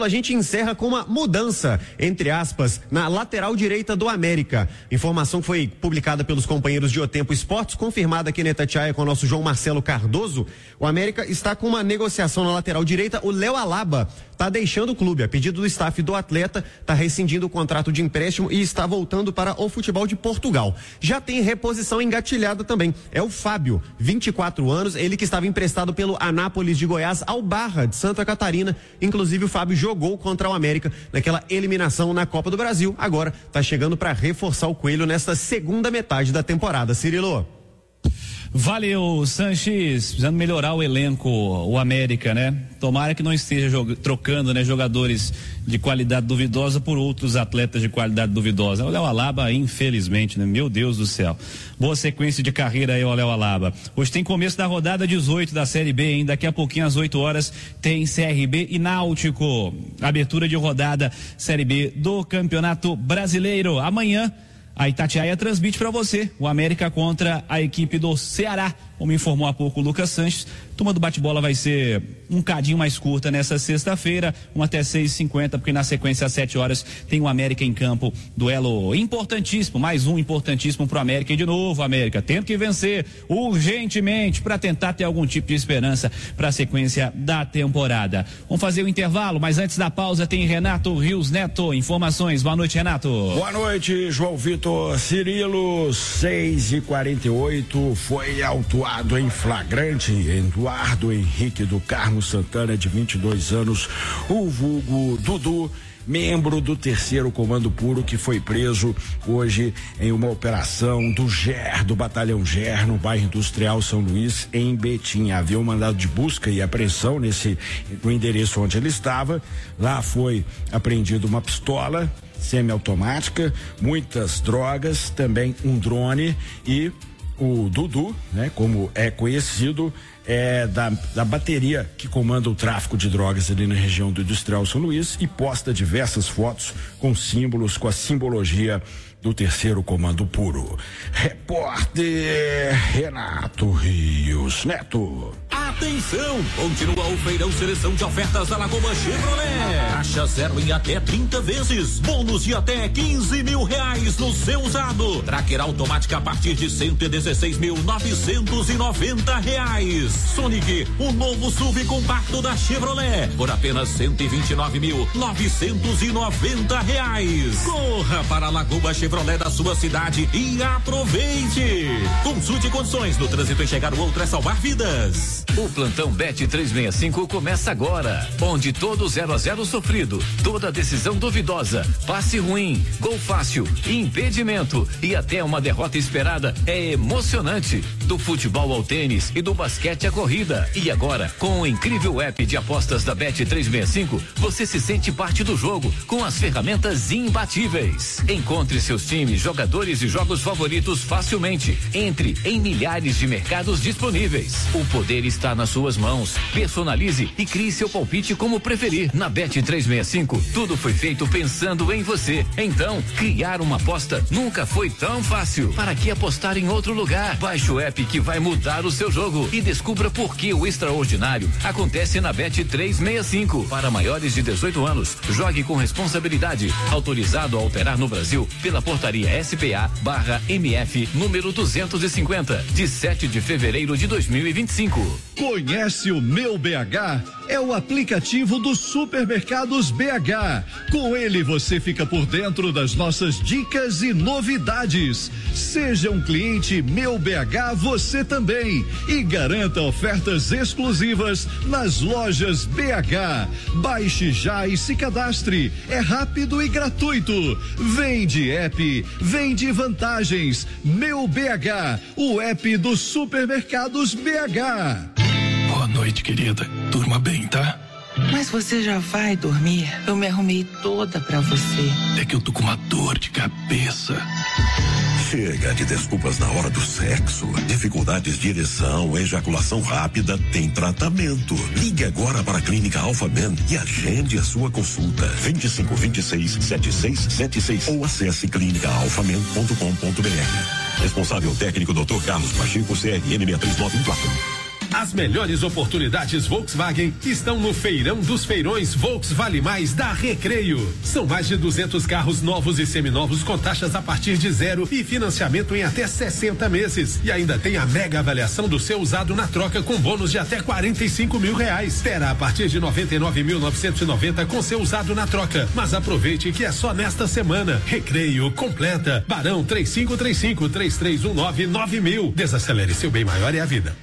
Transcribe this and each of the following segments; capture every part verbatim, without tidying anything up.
A gente encerra com uma mudança, entre aspas, na lateral direita do América. Informação que foi publicada pelos companheiros de O Tempo Esportes, confirmada aqui na Itatiaia com o nosso João Marcelo Cardoso. O América está com uma negociação na lateral direita. O Léo Alaba está deixando o clube. A pedido do staff do atleta, está rescindindo o contrato de empréstimo e está voltando para o futebol de Portugal. Já tem reposição engatilhada também. É o Fábio, vinte e quatro anos, ele que estava emprestado pelo Anápolis de Goiás ao Barra de Santa Catarina. Inclusive o Fábio jogou jogou contra o América naquela eliminação na Copa do Brasil. Agora está chegando para reforçar o Coelho nesta segunda metade da temporada. Cirilo. Valeu, Sanches, precisando melhorar o elenco, o América, né? Tomara que não esteja jog... trocando, né, jogadores de qualidade duvidosa por outros atletas de qualidade duvidosa. O Léo Alaba, infelizmente, né? Meu Deus do céu. Boa sequência de carreira aí, o Léo Alaba. Hoje tem começo da rodada dezoito da Série B, hein? Daqui a pouquinho, às oito horas, tem C R B e Náutico. Abertura de rodada Série B do Campeonato Brasileiro. Amanhã, a Itatiaia transmite para você o América contra a equipe do Ceará, como informou há pouco o Lucas Sanches. Turma do bate-bola vai ser um cadinho mais curta nessa sexta-feira, uma até seis e cinquenta, porque na sequência às sete horas tem o América em campo, duelo importantíssimo, mais um importantíssimo pro América, e de novo América tendo que vencer urgentemente para tentar ter algum tipo de esperança para a sequência da temporada. Vamos fazer o intervalo, mas antes da pausa tem Renato Rios Neto, informações. Boa noite, Renato. Boa noite, João Vitor. Cirilo, seis e quarenta e oito, foi autuado em flagrante Eduardo Henrique do Carmo Santana, de vinte e dois anos, o vulgo Dudu, membro do terceiro Comando Puro, que foi preso hoje em uma operação do G E R, do Batalhão G E R, no bairro Industrial São Luís, em Betim. Havia um mandado de busca e apreensão nesse, no endereço onde ele estava. Lá foi apreendida uma pistola semiautomática, muitas drogas, também um drone, e o Dudu, né, como é conhecido, é da, da bateria que comanda o tráfico de drogas ali na região do Industrial São Luís, e posta diversas fotos com símbolos, com a simbologia do terceiro Comando Puro. Repórter Renato Rios Neto. Atenção! Continua o feirão seleção de ofertas da Lagoa Chevrolet. Taxa zero em até trinta vezes. Bônus de até quinze mil reais no seu usado. Tracker automática a partir de cento e dezesseis mil novecentos e noventa reais. Sonic, o novo S U V compacto da Chevrolet, por apenas cento e vinte e nove mil novecentos e noventa reais. Corra para a Lagoa Chevrolet da sua cidade e aproveite. Consulte condições. No trânsito, enxergar o outro é salvar vidas. O plantão Bet trezentos e sessenta e cinco começa agora, onde todo zero a zero sofrido, toda decisão duvidosa, passe ruim, gol fácil, impedimento e até uma derrota esperada é emocionante. Do futebol ao tênis e do basquete à corrida. E agora, com o incrível app de apostas da Bet trezentos e sessenta e cinco, você se sente parte do jogo com as ferramentas imbatíveis. Encontre seus times, jogadores e jogos favoritos facilmente. Entre em milhares de mercados disponíveis. O poder está nas suas mãos. Personalize e crie seu palpite como preferir. Na Bet trezentos e sessenta e cinco, tudo foi feito pensando em você. Então, criar uma aposta nunca foi tão fácil. Para que apostar em outro lugar? Baixe o app que vai mudar o seu jogo e descubra por que o extraordinário acontece na Bet trezentos e sessenta e cinco. Para maiores de dezoito anos, jogue com responsabilidade. Autorizado a operar no Brasil pela portaria S P A barra M F número duzentos e cinquenta, de sete de fevereiro de dois mil e vinte e cinco. Conhece o Meu B H? É o aplicativo dos supermercados B H. Com ele você fica por dentro das nossas dicas e novidades. Seja um cliente Meu B H você também e garanta ofertas exclusivas nas lojas B H. Baixe já e se cadastre. É rápido e gratuito. Vende app, vende vantagens. Meu B H, o app dos supermercados B H. Boa noite, querida. Durma bem, tá? Mas você já vai dormir? Eu me arrumei toda pra você. É que eu tô com uma dor de cabeça. Chega de desculpas na hora do sexo. Dificuldades de ereção, ejaculação rápida, tem tratamento. Ligue agora para a Clínica Alpha Men e agende a sua consulta. vinte e cinco, vinte e seis, setenta e seis setenta e seis ou acesse clínica alpha men ponto com ponto b r. Responsável técnico doutor Carlos Pacheco, C R M seis três nove um quatro. As melhores oportunidades Volkswagen estão no Feirão dos Feirões Volks Vale Mais da Recreio. São mais de duzentos carros novos e seminovos com taxas a partir de zero e financiamento em até sessenta meses. E ainda tem a mega avaliação do seu usado na troca com bônus de até quarenta e cinco mil reais. Terá a partir de noventa e nove mil novecentos e noventa com seu usado na troca. Mas aproveite que é só nesta semana. Recreio completa. Barão três cinco três cinco, três três um nove, nove mil. Desacelere, seu bem maior é a vida.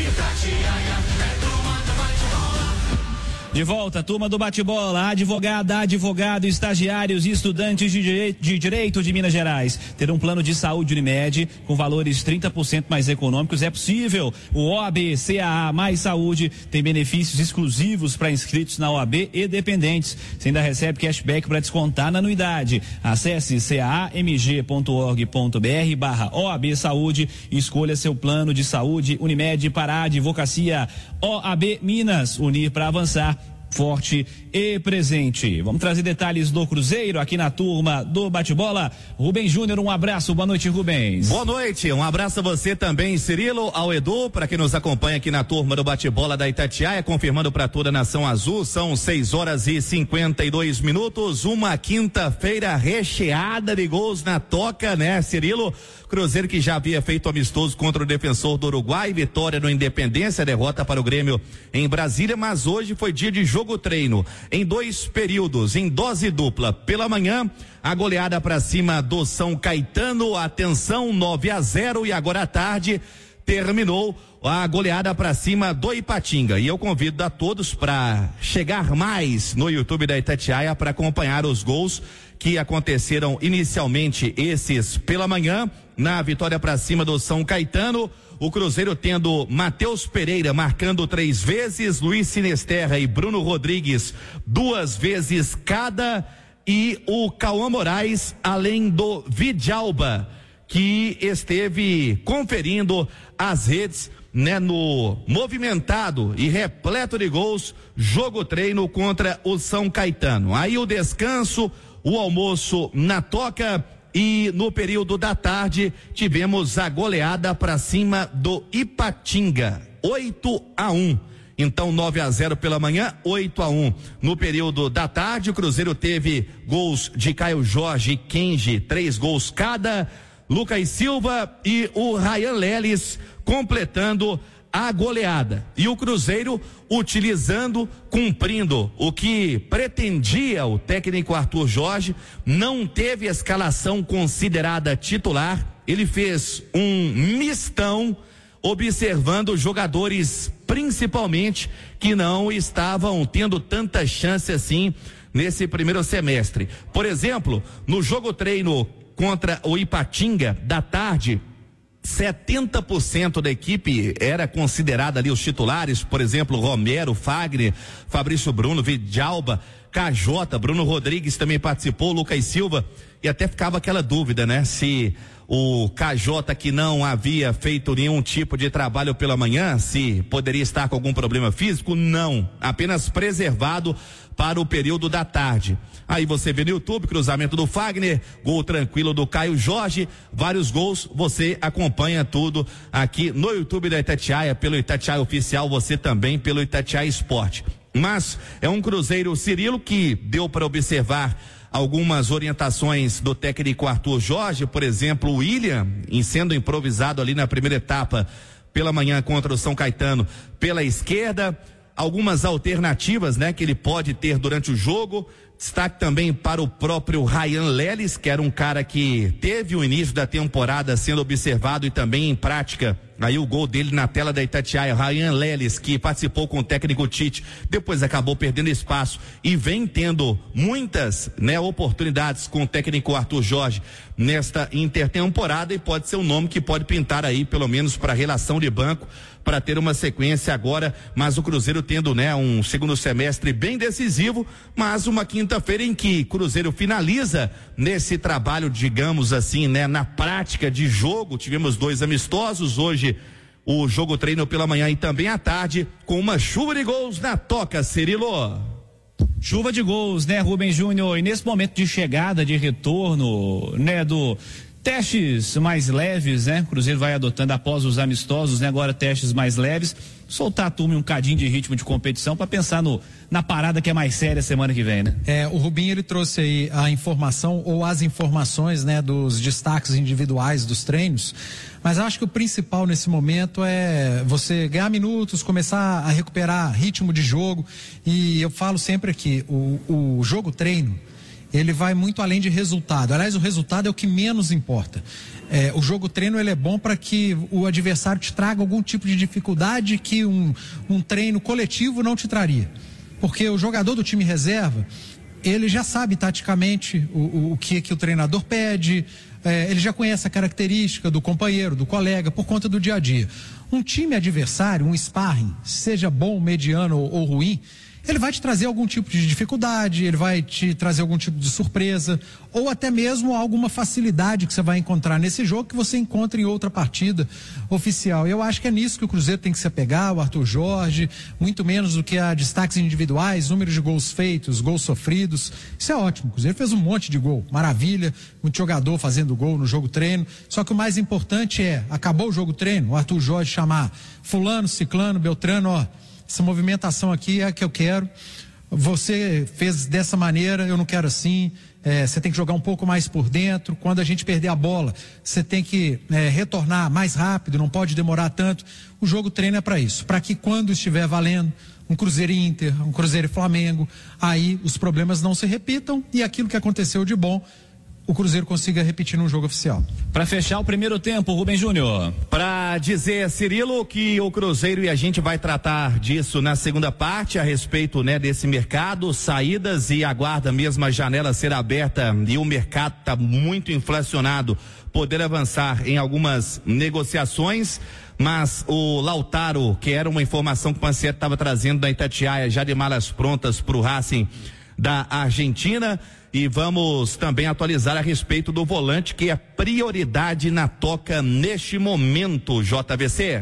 De volta, turma do bate-bola, advogada, advogado, estagiários e estudantes de direito, de direito de Minas Gerais. Ter um plano de saúde Unimed com valores trinta por cento mais econômicos é possível. O O A B C A A Mais Saúde tem benefícios exclusivos para inscritos na O A B e dependentes. Você ainda recebe cashback para descontar na anuidade. Acesse caamg.org.br barra O A B Saúde e escolha seu plano de saúde Unimed para a advocacia. O A B Minas, unir para avançar. Forte e presente. Vamos trazer detalhes do Cruzeiro aqui na turma do bate-bola. Rubens Júnior, um abraço. Boa noite, Rubens. Boa noite. Um abraço a você também, Cirilo, ao Edu, para quem nos acompanha aqui na turma do bate-bola da Itatiaia, confirmando para toda a Nação Azul, são seis horas e cinquenta e dois minutos, uma quinta-feira recheada de gols na toca, né, Cirilo? Cruzeiro que já havia feito amistoso contra o Defensor do Uruguai, vitória no Independência, derrota para o Grêmio em Brasília, mas hoje foi dia de jogo treino, em dois períodos, em dose dupla. Pela manhã, a goleada para cima do São Caetano, atenção, nove a zero, e agora à tarde terminou a goleada para cima do Ipatinga. E eu convido a todos para chegar mais no YouTube da Itatiaia para acompanhar os gols que aconteceram inicialmente, esses pela manhã, na vitória para cima do São Caetano. O Cruzeiro tendo Matheus Pereira marcando três vezes, Luiz Sinesterra e Bruno Rodrigues duas vezes cada, e o Cauã Moraes, além do Vidjalba, que esteve conferindo as redes, né, no movimentado e repleto de gols jogo treino contra o São Caetano. Aí o descanso, o almoço na toca, e no período da tarde tivemos a goleada para cima do Ipatinga, oito a um. Então nove a zero pela manhã, oito a um. No período da tarde, o Cruzeiro teve gols de Caio Jorge e Kenji, três gols cada, Lucas Silva e o Ryan Leles completando a goleada. E o Cruzeiro utilizando, cumprindo o que pretendia o técnico Arthur Jorge, não teve escalação considerada titular, ele fez um mistão, observando jogadores principalmente que não estavam tendo tanta chance assim nesse primeiro semestre. Por exemplo, no jogo treino contra o Ipatinga da tarde, setenta por cento da equipe era considerada ali os titulares, por exemplo, Romero, Fagner, Fabrício Bruno, Vidjalba, K J, Bruno Rodrigues também participou, Lucas Silva, e até ficava aquela dúvida, né? Se o K J, que não havia feito nenhum tipo de trabalho pela manhã, se poderia estar com algum problema físico, não, apenas preservado para o período da tarde. Aí você vê no YouTube, cruzamento do Fagner, gol tranquilo do Caio Jorge, vários gols, você acompanha tudo aqui no YouTube da Itatiaia, pelo Itatiaia Oficial, você também pelo Itatiaia Esporte. Mas é um Cruzeiro, Cirilo, que deu para observar algumas orientações do técnico Arthur Jorge, por exemplo, o William, em sendo improvisado ali na primeira etapa pela manhã contra o São Caetano pela esquerda, algumas alternativas, né, que ele pode ter durante o jogo. Destaque também para o próprio Ryan Leles, que era um cara que teve o início da temporada sendo observado e também em prática. Aí o gol dele na tela da Itatiaia, Ryan Leles, que participou com o técnico Tite, depois acabou perdendo espaço e vem tendo muitas, né, oportunidades com o técnico Arthur Jorge nesta intertemporada, e pode ser um nome que pode pintar aí, pelo menos para relação de banco, para ter uma sequência agora, mas o Cruzeiro tendo, né, um segundo semestre bem decisivo, mas uma quinta-feira em que Cruzeiro finaliza nesse trabalho, digamos assim, né, na prática de jogo. Tivemos dois amistosos, hoje o jogo treino pela manhã e também à tarde, com uma chuva de gols na toca, Cirilo. Chuva de gols, né, Rubens Júnior? E nesse momento de chegada, de retorno, né, do Testes mais leves, né? O Cruzeiro vai adotando após os amistosos, né? Agora testes mais leves, soltar a turma um cadinho de ritmo de competição para pensar no, na parada que é mais séria semana que vem, né? É, o Rubinho, ele trouxe aí a informação ou as informações, né, dos destaques individuais dos treinos, mas acho que o principal nesse momento é você ganhar minutos, começar a recuperar ritmo de jogo, e eu falo sempre aqui, o, o jogo treino, ele vai muito além de resultado. Aliás, o resultado é o que menos importa. É, o jogo treino, ele é bom para que o adversário te traga algum tipo de dificuldade que um, um treino coletivo não te traria. Porque o jogador do time reserva, ele já sabe taticamente o, o, o que, que o treinador pede, é, ele já conhece a característica do companheiro, do colega, por conta do dia a dia. Um time adversário, um sparring, seja bom, mediano ou, ou ruim, ele vai te trazer algum tipo de dificuldade, ele vai te trazer algum tipo de surpresa, ou até mesmo alguma facilidade que você vai encontrar nesse jogo que você encontra em outra partida oficial. Eu acho que é nisso que o Cruzeiro tem que se apegar, o Arthur Jorge, muito menos do que a destaques individuais, números de gols feitos, gols sofridos. Isso é ótimo, o Cruzeiro fez um monte de gol, maravilha, muito jogador fazendo gol no jogo treino, só que o mais importante é, acabou o jogo treino, o Arthur Jorge chamar fulano, ciclano, beltrano, ó, essa movimentação aqui é a que eu quero, você fez dessa maneira, eu não quero assim, é, você tem que jogar um pouco mais por dentro, quando a gente perder a bola, você tem que é, retornar mais rápido, não pode demorar tanto. O jogo treino é para isso, para que quando estiver valendo um Cruzeiro e Inter, um Cruzeiro e Flamengo, aí os problemas não se repitam e aquilo que aconteceu de bom, o Cruzeiro consiga repetir num jogo oficial. Para fechar o primeiro tempo, Rubem Júnior. Para dizer, Cirilo, que o Cruzeiro, e a gente vai tratar disso na segunda parte, a respeito, né, desse mercado, saídas, e aguarda mesmo a janela ser aberta e o mercado está muito inflacionado, poder avançar em algumas negociações. Mas o Lautaro, que era uma informação que o Panceiro estava trazendo da Itatiaia, já de malas prontas para o Racing da Argentina. E vamos também atualizar a respeito do volante, que é prioridade na toca neste momento, J V C.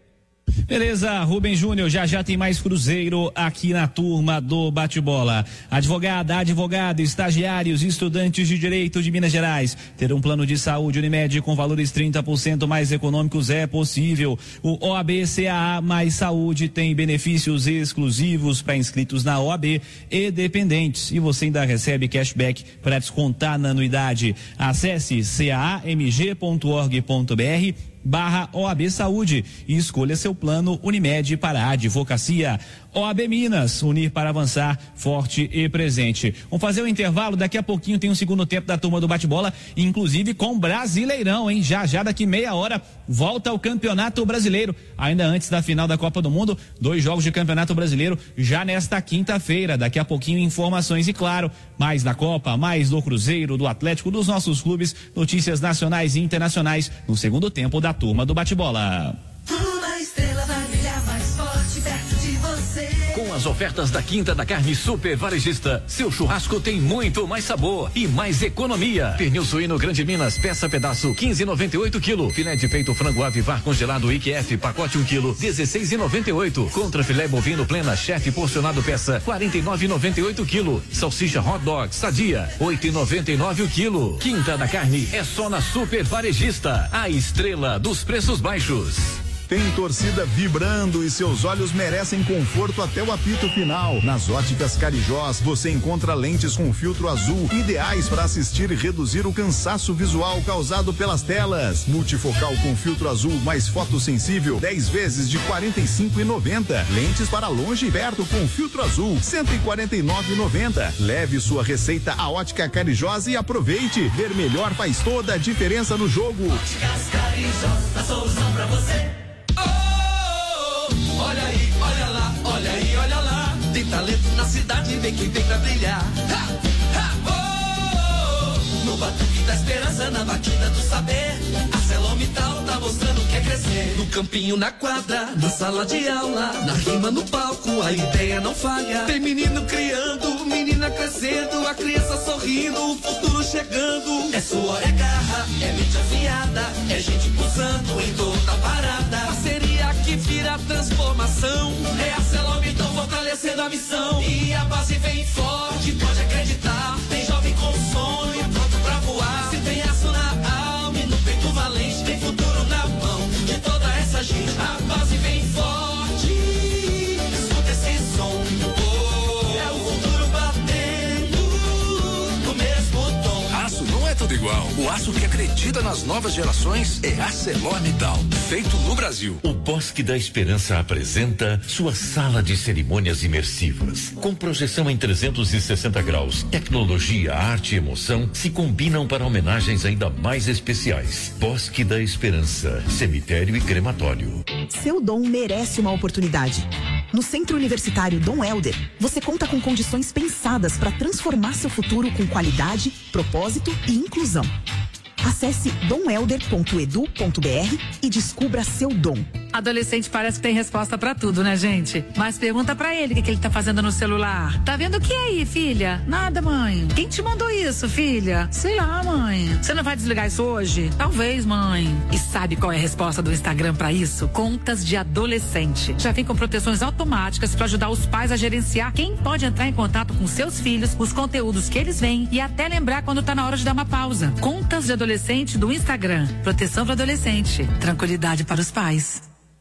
Beleza, Rubem Júnior, já já tem mais Cruzeiro aqui na turma do Bate-Bola. Advogada, advogado, estagiários, estudantes de Direito de Minas Gerais. Ter um plano de saúde Unimed com valores trinta por cento mais econômicos é possível. O O A B C A A mais Saúde tem benefícios exclusivos para inscritos na O A B e dependentes. E você ainda recebe cashback para descontar na anuidade. Acesse camg ponto org ponto br barra O A B Saúde e escolha seu plano Unimed para a advocacia. O A B Minas, unir para avançar, forte e presente. Vamos fazer um intervalo, daqui a pouquinho tem um segundo tempo da turma do Bate-Bola, inclusive com Brasileirão, hein? Já já daqui meia hora volta ao Campeonato Brasileiro, ainda antes da final da Copa do Mundo, dois jogos de Campeonato Brasileiro já nesta quinta-feira. Daqui a pouquinho informações e, claro, mais da Copa, mais do Cruzeiro, do Atlético, dos nossos clubes, notícias nacionais e internacionais no segundo tempo da turma do Bate-Bola. Uma estrela vai brilhar mais forte perto de você. Com as ofertas da Quinta da Carne Super Varejista, seu churrasco tem muito mais sabor e mais economia. Pernil suíno Grande Minas, peça pedaço quinze e noventa e oito quilo. Filé de peito frango Avivar congelado I Q F, pacote um quilo, dezesseis e noventa e oito. Contra filé bovino plena chefe porcionado peça quarenta e nove e noventa e oito quilo. Salsicha hot dog Sadia, oito e noventa e nove o quilo. Quinta da Carne é só na Super Varejista, a estrela dos preços baixos. Tem torcida vibrando e seus olhos merecem conforto até o apito final. Nas Óticas Carijós você encontra lentes com filtro azul, ideais para assistir e reduzir o cansaço visual causado pelas telas. Multifocal com filtro azul mais fotossensível, dez vezes de quarenta e cinco e noventa. Lentes para longe e perto com filtro azul, cento e quarenta e nove e noventa. Leve sua receita à Ótica Carijós e aproveite. Ver melhor faz toda a diferença no jogo. Óticas Carijós, a solução pra você. Olha aí, olha lá, olha aí, olha lá. Tem talento na cidade, vem quem vem pra brilhar. Ha, ha, oh, no batuque da esperança, na batida do saber. A Celomital tá mostrando que quer crescer. No campinho, na quadra, na sala de aula, na rima, no palco, a ideia não falha. Tem menino criando, menina crescendo, a criança sorrindo, o futuro chegando. É suor, é garra, é mente afiada, é gente pulsando em toda parada. Parceria que vira transformação, é a Celomital fortalecendo a missão. E a base vem forte, pode acreditar. Tem jovem com sonho, pronto pra voar. Se tem aço na alma, igual. O aço que acredita nas novas gerações é ArcelorMittal, feito no Brasil. O Bosque da Esperança apresenta sua sala de cerimônias imersivas. Com projeção em trezentos e sessenta graus, tecnologia, arte e emoção se combinam para homenagens ainda mais especiais. Bosque da Esperança, cemitério e crematório. Seu dom merece uma oportunidade. No Centro Universitário Dom Helder, você conta com condições pensadas para transformar seu futuro com qualidade, propósito e inclusão. Acesse dom helder ponto edu ponto br e descubra seu dom. Adolescente parece que tem resposta pra tudo, né, gente? Mas pergunta pra ele o que, que ele tá fazendo no celular. Tá vendo o que aí, filha? Nada, mãe. Quem te mandou isso, filha? Sei lá, mãe. Você não vai desligar isso hoje? Talvez, mãe. E sabe qual é a resposta do Instagram pra isso? Contas de adolescente. Já vem com proteções automáticas pra ajudar os pais a gerenciar quem pode entrar em contato com seus filhos, os conteúdos que eles veem e até lembrar quando tá na hora de dar uma pausa. Contas de adolescente do Instagram. Proteção para adolescente. Tranquilidade para os pais.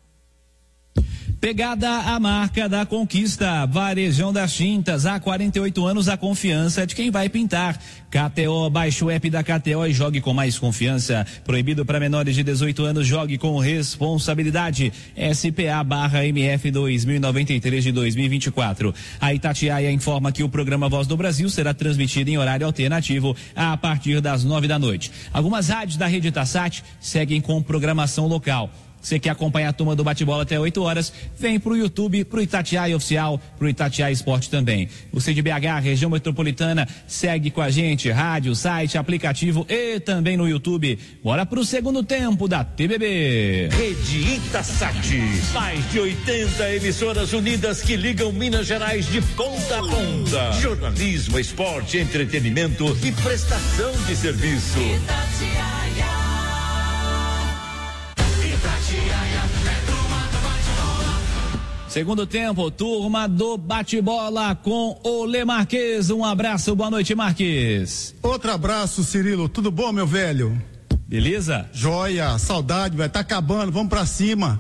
Pegada a marca da conquista, Varejão das Tintas, há quarenta e oito anos a confiança de quem vai pintar. K T O, baixe o app da K T O e jogue com mais confiança. Proibido para menores de dezoito anos, jogue com responsabilidade. S P A barra M F dois mil e noventa e três de dois mil e vinte e quatro. A Itatiaia informa que o programa Voz do Brasil será transmitido em horário alternativo a partir das nove da noite. Algumas rádios da rede Itassat seguem com programação local. Você quer acompanhar a turma do bate-bola até oito horas, vem pro YouTube, pro Itatiaia Oficial, pro Itatiaia Esporte também. Você de B H, região metropolitana, segue com a gente, rádio, site, aplicativo e também no YouTube. Bora pro segundo tempo da T B B. Rede Itasat, mais de oitenta emissoras unidas que ligam Minas Gerais de ponta a ponta. Jornalismo, esporte, entretenimento e prestação de serviço. Itatiaia. Segundo tempo, turma do bate-bola com o Lê Marques. Um abraço, boa noite, Marques. Outro abraço, Cirilo. Tudo bom, meu velho? Beleza? Joia, saudade, velho. Tá acabando, vamos pra cima.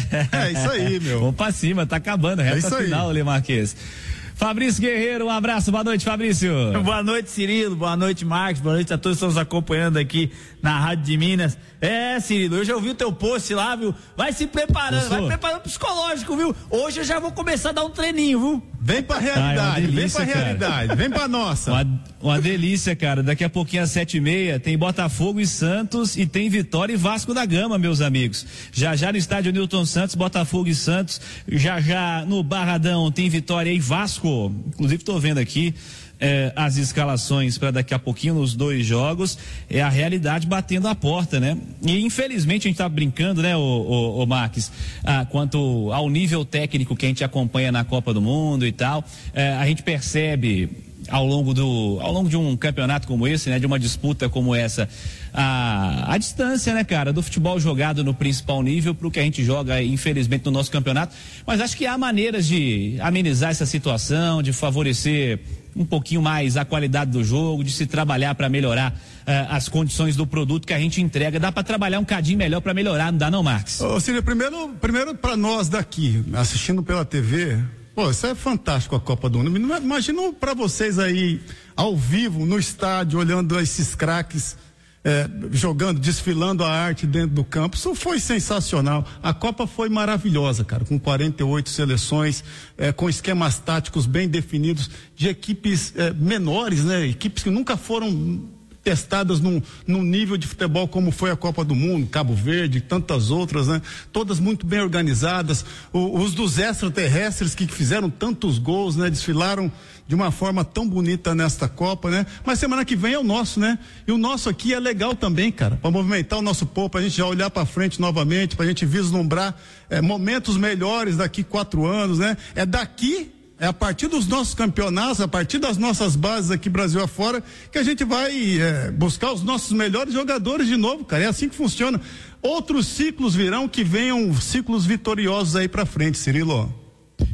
É isso aí, meu. Vamos pra cima, tá acabando, reta é isso final, aí. Lê Marques. Fabrício Guerreiro, um abraço, boa noite, Fabrício. Boa noite, Cirilo, boa noite, Marcos, boa noite a todos que estão nos acompanhando aqui na Rádio de Minas. É, Cirilo, eu já ouvi o teu post lá, viu? Vai se preparando, Gostou? vai preparando psicológico, viu? Hoje eu já vou começar a dar um treininho, viu? Vem pra realidade, ah, é delícia, vem pra cara. realidade, vem pra nossa. Uma, uma delícia, cara, daqui a pouquinho às sete e meia tem Botafogo e Santos e tem Vitória e Vasco da Gama, meus amigos. Já já no estádio Newton Santos, Botafogo e Santos, já já no Barradão tem Vitória e Vasco, inclusive tô vendo aqui É, as escalações para daqui a pouquinho nos dois jogos, é a realidade batendo a porta, né? E infelizmente a gente tá brincando, né, o, o, o Marques, ah, quanto ao nível técnico que a gente acompanha na Copa do Mundo e tal, é, a gente percebe ao longo do, ao longo de um campeonato como esse, né, de uma disputa como essa, a, a distância, né, cara, do futebol jogado no principal nível pro que a gente joga, infelizmente, no nosso campeonato, mas acho que há maneiras de amenizar essa situação, de favorecer um pouquinho mais a qualidade do jogo, de se trabalhar para melhorar uh, as condições do produto que a gente entrega. Dá para trabalhar um cadinho melhor para melhorar, não dá não, Marcos? Ô, Cílio, primeiro, primeiro para nós daqui, assistindo pela T V, pô, isso é fantástico, a Copa do Mundo. Imagina para vocês aí, ao vivo, no estádio, olhando esses craques É, jogando, desfilando a arte dentro do campo. Isso foi sensacional. A Copa foi maravilhosa, cara, com quarenta e oito seleções, é, com esquemas táticos bem definidos, de equipes é, menores, né? Equipes que nunca foram testadas num, num nível de futebol como foi a Copa do Mundo, Cabo Verde, tantas outras, né? Todas muito bem organizadas. O, os dos extraterrestres que fizeram tantos gols, né? Desfilaram de uma forma tão bonita nesta Copa, né? Mas semana que vem é o nosso, né? E o nosso aqui é legal também, cara, para movimentar o nosso povo, pra gente já olhar para frente novamente, pra gente vislumbrar é, momentos melhores daqui quatro anos, né? É daqui, é a partir dos nossos campeonatos, a partir das nossas bases aqui Brasil afora, que a gente vai é, buscar os nossos melhores jogadores de novo, cara. É assim que funciona. Outros ciclos virão, que venham ciclos vitoriosos aí pra frente, Cirilo.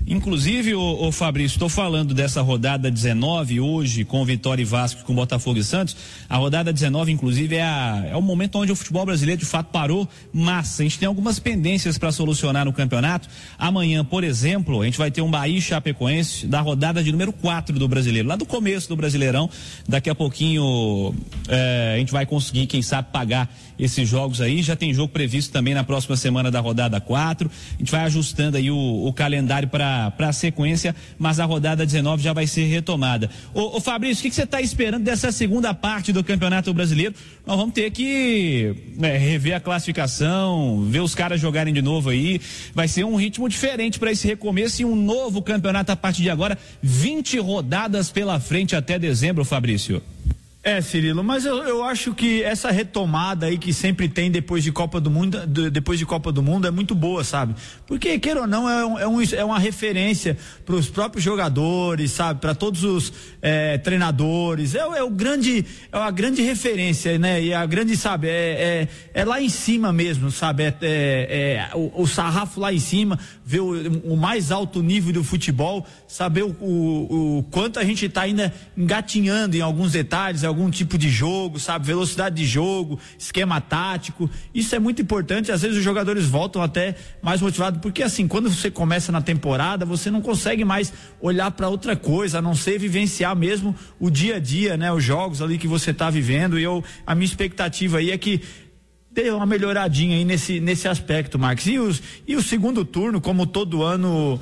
Inclusive, o, o Fabrício, estou falando dessa rodada dezenove hoje, com Vitória e Vasco, com Botafogo e Santos. A rodada dezenove, inclusive, é, a, é o momento onde o futebol brasileiro de fato parou, mas a gente tem algumas pendências para solucionar no campeonato. Amanhã, por exemplo, a gente vai ter um Bahia e Chapecoense da rodada de número quatro do Brasileiro, lá do começo do Brasileirão. Daqui a pouquinho é, a gente vai conseguir, quem sabe, pagar esses jogos aí. Já tem jogo previsto também na próxima semana da rodada quatro. A gente vai ajustando aí o, o calendário para para a sequência, mas a rodada dezenove já vai ser retomada. Ô, ô Fabrício, o que, que você está esperando dessa segunda parte do Campeonato Brasileiro? Nós vamos ter que né, rever a classificação, ver os caras jogarem de novo aí. Vai ser um ritmo diferente para esse recomeço e um novo campeonato a partir de agora. vinte rodadas pela frente até dezembro, Fabrício. É, Cirilo, mas eu, eu acho que essa retomada aí que sempre tem depois de Copa do Mundo, de, depois de Copa do Mundo é muito boa, sabe? Porque, queira ou não, é, um, é, um, é uma referência para os próprios jogadores, sabe? Para todos os é, treinadores, é, é o grande, é uma grande referência, né? E a grande, sabe, é, é, é lá em cima mesmo, sabe? É, é, é o, o sarrafo lá em cima, ver o, o mais alto nível do futebol, saber o, o, o quanto a gente está ainda engatinhando em alguns detalhes, algum tipo de jogo, sabe, velocidade de jogo, esquema tático, isso é muito importante. Às vezes os jogadores voltam até mais motivados, porque assim, quando você começa na temporada, você não consegue mais olhar para outra coisa, a não ser vivenciar mesmo o dia a dia, né, os jogos ali que você está vivendo. E eu, a minha expectativa aí é que dê uma melhoradinha aí nesse, nesse aspecto, Marcos. E, os, e o segundo turno, como todo ano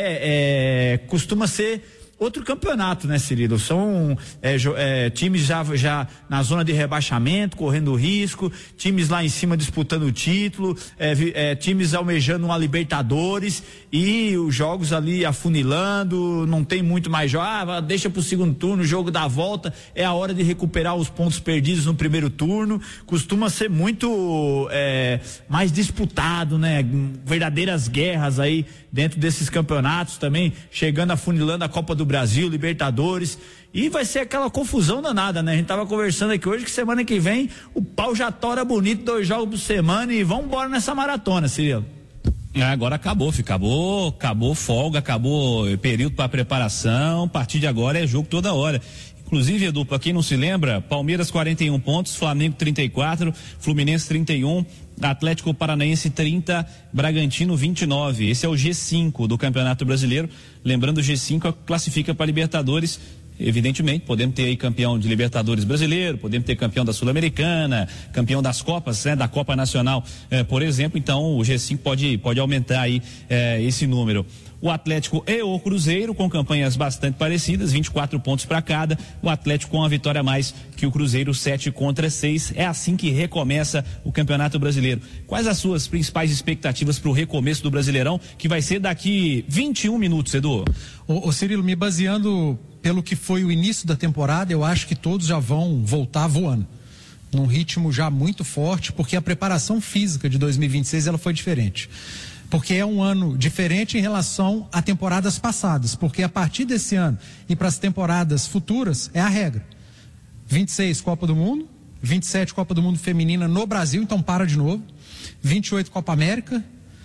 é, é costuma ser outro campeonato, né, Cirilo? São é, é, times já, já na zona de rebaixamento, correndo risco, times lá em cima disputando o título, é, é, times almejando uma Libertadores e os jogos ali afunilando, não tem muito mais jogo, ah, deixa pro segundo turno, o jogo da volta, é a hora de recuperar os pontos perdidos no primeiro turno. Costuma ser muito é, mais disputado, né? Verdadeiras guerras aí dentro desses campeonatos também, chegando afunilando a Copa do Brasil, Libertadores, e vai ser aquela confusão danada, né? A gente tava conversando aqui hoje que semana que vem o pau já tora bonito, dois jogos por semana e vamos embora nessa maratona, Cirilo. É, agora acabou, filho. acabou, acabou folga, acabou período para preparação, a partir de agora é jogo toda hora. Inclusive, Edu, pra quem não se lembra, Palmeiras quarenta e um pontos, Flamengo trinta e quatro, Fluminense trinta e um, Atlético Paranaense trinta, Bragantino vinte e nove. Esse é o G cinco do Campeonato Brasileiro. Lembrando, o G cinco classifica para Libertadores. Evidentemente, podemos ter aí campeão de Libertadores brasileiro, podemos ter campeão da Sul-Americana, campeão das Copas, né, da Copa Nacional, eh, por exemplo. Então, o G cinco pode, pode aumentar aí eh, esse número. O Atlético e o Cruzeiro com campanhas bastante parecidas, vinte e quatro pontos para cada. O Atlético com uma vitória a mais que o Cruzeiro, sete contra seis. É assim que recomeça o Campeonato Brasileiro. Quais as suas principais expectativas para o recomeço do Brasileirão, que vai ser daqui vinte e um minutos, Edu? Ô, ô Cirilo, me baseando pelo que foi o início da temporada, eu acho que todos já vão voltar voando. Num ritmo já muito forte, porque a preparação física de dois mil e vinte e seis ela foi diferente. Porque é um ano diferente em relação a temporadas passadas, porque a partir desse ano e para as temporadas futuras é a regra. vinte e seis Copa do Mundo, vinte e sete Copa do Mundo feminina no Brasil, então para de novo. vinte e oito Copa América,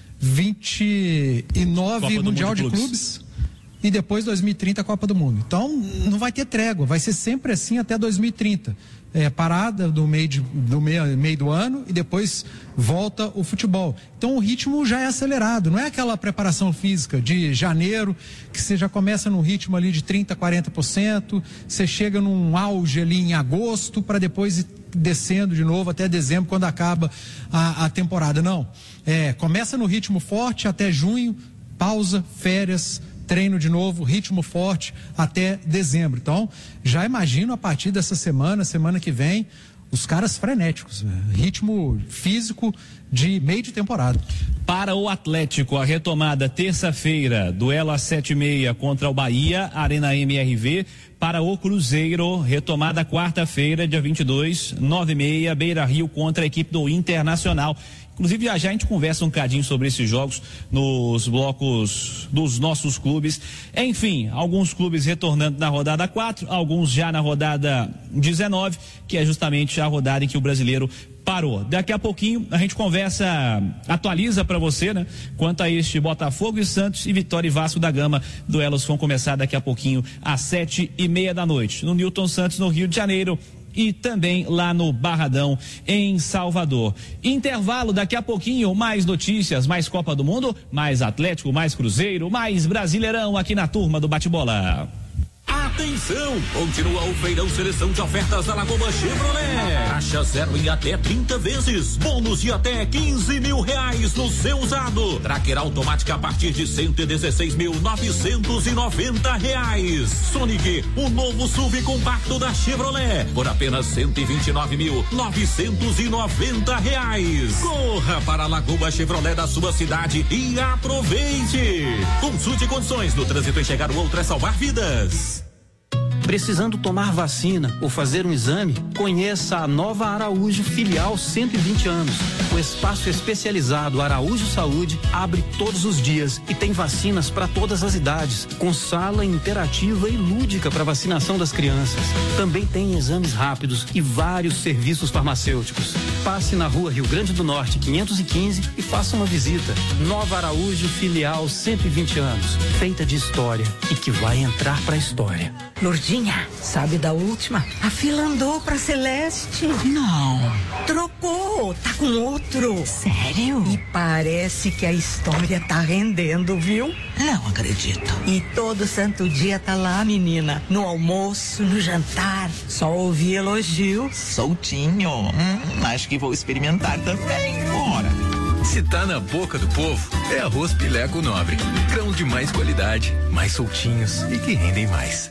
vinte e nove Mundial de Clubes. clubes e depois dois mil e trinta Copa do Mundo. Então não vai ter trégua, vai ser sempre assim até dois mil e trinta. É, parada do meio, de, do meio, meio do ano e depois volta o futebol. Então o ritmo já é acelerado, não é aquela preparação física de janeiro que você já começa num ritmo ali de trinta, quarenta por cento, você chega num auge ali em agosto para depois ir descendo de novo até dezembro quando acaba a, a temporada. Não, é, começa no ritmo forte até junho, pausa, férias, treino de novo, ritmo forte até dezembro. Então, já imagino a partir dessa semana, semana que vem, os caras frenéticos, né? Ritmo físico de meio de temporada. Para o Atlético, a retomada terça-feira, duelo às sete e meia contra o Bahia, Arena M R V. Para o Cruzeiro, retomada quarta-feira, dia vinte e dois, nove e meia, Beira Rio contra a equipe do Internacional. Inclusive, já, já a gente conversa um cadinho sobre esses jogos nos blocos dos nossos clubes. Enfim, alguns clubes retornando na rodada quatro, alguns já na rodada dezenove, que é justamente a rodada em que o brasileiro parou. Daqui a pouquinho a gente conversa, atualiza para você, né? Quanto a este Botafogo e Santos e Vitória e Vasco da Gama. Duelos vão começar daqui a pouquinho às sete e meia da noite. No Newton Santos, no Rio de Janeiro. E também lá no Barradão, em Salvador. Intervalo, daqui a pouquinho, mais notícias, mais Copa do Mundo, mais Atlético, mais Cruzeiro, mais Brasileirão aqui na turma do Bate-Bola. Atenção! Continua o feirão seleção de ofertas da Lagoa Chevrolet. Taxa zero em até trinta vezes. Bônus de até quinze mil reais no seu usado. Tracker automática a partir de cento e dezesseis mil novecentos e noventa reais. Sonic, o novo S U V compacto da Chevrolet, por apenas cento e vinte e nove mil novecentos e noventa reais. Corra para a Lagoa Chevrolet da sua cidade e aproveite. Consulte condições no trânsito. Enxergar o outro é salvar vidas. Precisando tomar vacina ou fazer um exame? Conheça a Nova Araújo Filial cento e vinte anos. O espaço especializado Araújo Saúde abre todos os dias e tem vacinas para todas as idades, com sala interativa e lúdica para vacinação das crianças. Também tem exames rápidos e vários serviços farmacêuticos. Passe na Rua Rio Grande do Norte quinhentos e quinze e faça uma visita. Nova Araújo Filial cento e vinte anos, feita de história e que vai entrar para a história. Lourdinha, sabe da última? A fila andou pra Celeste. Não. Trocou, tá com outro. Sério? E parece que a história tá rendendo, viu? Não acredito. E todo santo dia tá lá, menina. No almoço, no jantar. Só ouvi elogio. Soltinho. Hum, acho que vou experimentar também. Bora. Se tá na boca do povo, é arroz Pileco Nobre. Grãos de mais qualidade, mais soltinhos e que rendem mais.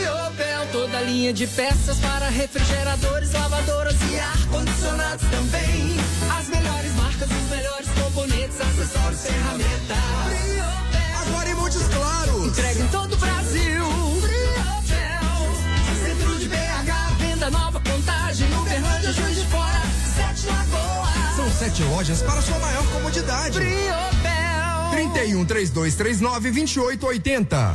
Toda linha de peças para refrigeradores, lavadoras e ar-condicionados também. As melhores marcas, os melhores componentes, acessórios, ferramentas. Agora em Montes Claros. Entrega em todo o Brasil. Centro de B H, venda nova, Contagem, Uberlândia, Juiz de Fora, Sete Lagoas. São sete lojas para sua maior comodidade. Briopel. trinta e um, trinta e dois trinta e nove, vinte e oito oitenta.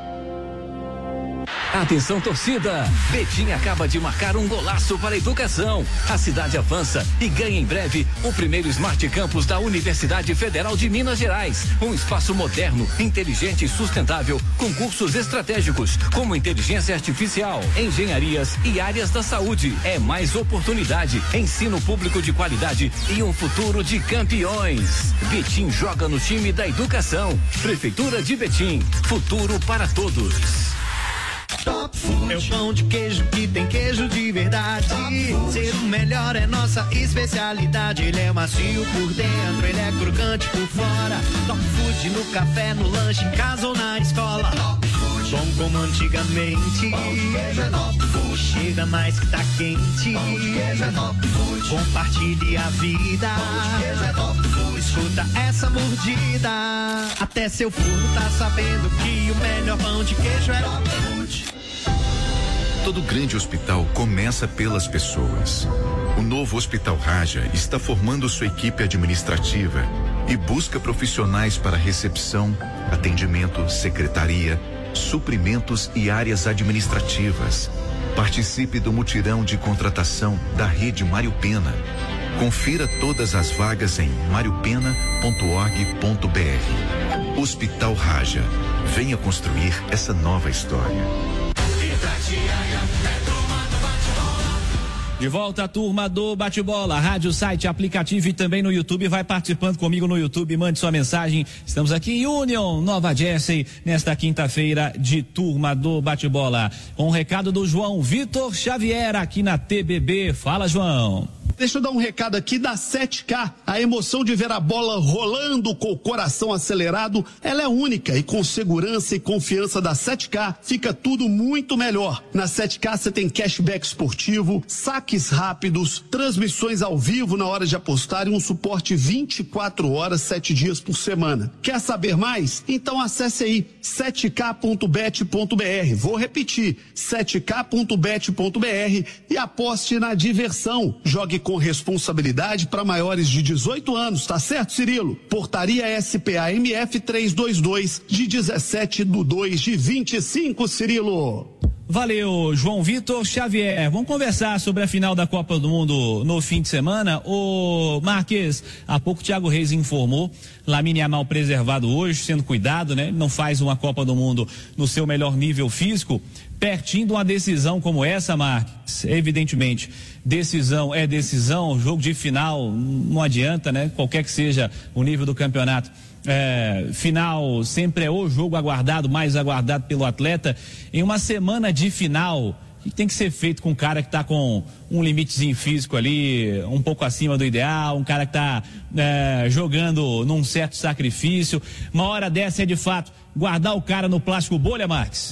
Atenção, torcida! Betim acaba de marcar um golaço para a educação. A cidade avança e ganha em breve o primeiro Smart Campus da Universidade Federal de Minas Gerais. Um espaço moderno, inteligente e sustentável, com cursos estratégicos como inteligência artificial, engenharias e áreas da saúde. É mais oportunidade, ensino público de qualidade e um futuro de campeões. Betim joga no time da educação. Prefeitura de Betim. Futuro para todos. Top Food. É o pão de queijo que tem queijo de verdade. Ser o melhor é nossa especialidade. Ele é macio por dentro, ele é crocante por fora. Top Food no café, no lanche, em casa ou na escola. Top Food. Bom como antigamente. Pão de queijo é Top Food. Chega mais que tá quente. Pão de queijo é Top Food. Compartilhe a vida. Pão de queijo é Top Food. Escuta essa mordida. Até seu forno tá sabendo que o melhor pão de queijo é Top Food. Todo grande hospital começa pelas pessoas. O novo Hospital Raja está formando sua equipe administrativa e busca profissionais para recepção, atendimento, secretaria, suprimentos e áreas administrativas. Participe do mutirão de contratação da Rede Mário Pena. Confira todas as vagas em mario pena ponto org ponto b r. Hospital Raja. Venha construir essa nova história. De volta a turma do Bate-Bola, rádio, site, aplicativo e também no YouTube. Vai participando comigo no YouTube, mande sua mensagem. Estamos aqui em Union, Nova Jersey, nesta quinta-feira de turma do Bate-Bola. Um recado do João Vitor Xavier aqui na T B B. Fala, João. Deixa eu dar um recado aqui da sete K. A emoção de ver a bola rolando com o coração acelerado, ela é única e com segurança e confiança da sete K fica tudo muito melhor. Na sete K você tem cashback esportivo, saques rápidos, transmissões ao vivo na hora de apostar e um suporte vinte e quatro horas, sete dias por semana. Quer saber mais? Então acesse aí sete k ponto bet ponto b r. Vou repetir, sete k ponto bet ponto b r e aposte na diversão. Jogue com responsabilidade para maiores de dezoito anos, tá certo, Cirilo? Portaria S P A M F trezentos e vinte e dois de dezessete de dois de vinte e cinco, Cirilo. Valeu, João Vitor Xavier. Vamos conversar sobre a final da Copa do Mundo no fim de semana. O Marques, há pouco o Thiago Reis informou, Lamine Yamal preservado hoje, sendo cuidado, né? Não faz uma Copa do Mundo no seu melhor nível físico. Pertinho de uma decisão como essa, Marques, evidentemente, decisão é decisão, jogo de final, não adianta, né? Qualquer que seja o nível do campeonato. É, final sempre é o jogo aguardado, mais aguardado pelo atleta. Em uma semana de final, o que tem que ser feito com um cara que está com um limitezinho físico ali, um pouco acima do ideal, um cara que está é, jogando num certo sacrifício? Uma hora dessa é de fato guardar o cara no plástico bolha, Marques?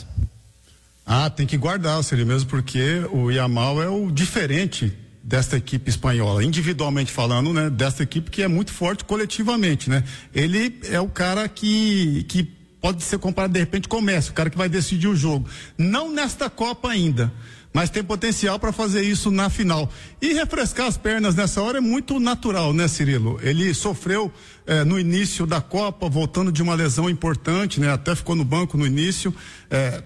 Ah, tem que guardar, seria mesmo, porque o Yamal é o diferente desta equipe espanhola, individualmente falando, né? Desta equipe que é muito forte coletivamente, né? Ele é o cara que, que pode ser comparado de repente com o Messi, o cara que vai decidir o jogo. Não nesta Copa ainda, mas tem potencial para fazer isso na final. E refrescar as pernas nessa hora é muito natural, né, Cirilo? Ele sofreu eh, no início da Copa, voltando de uma lesão importante, né? Até ficou no banco no início, eh,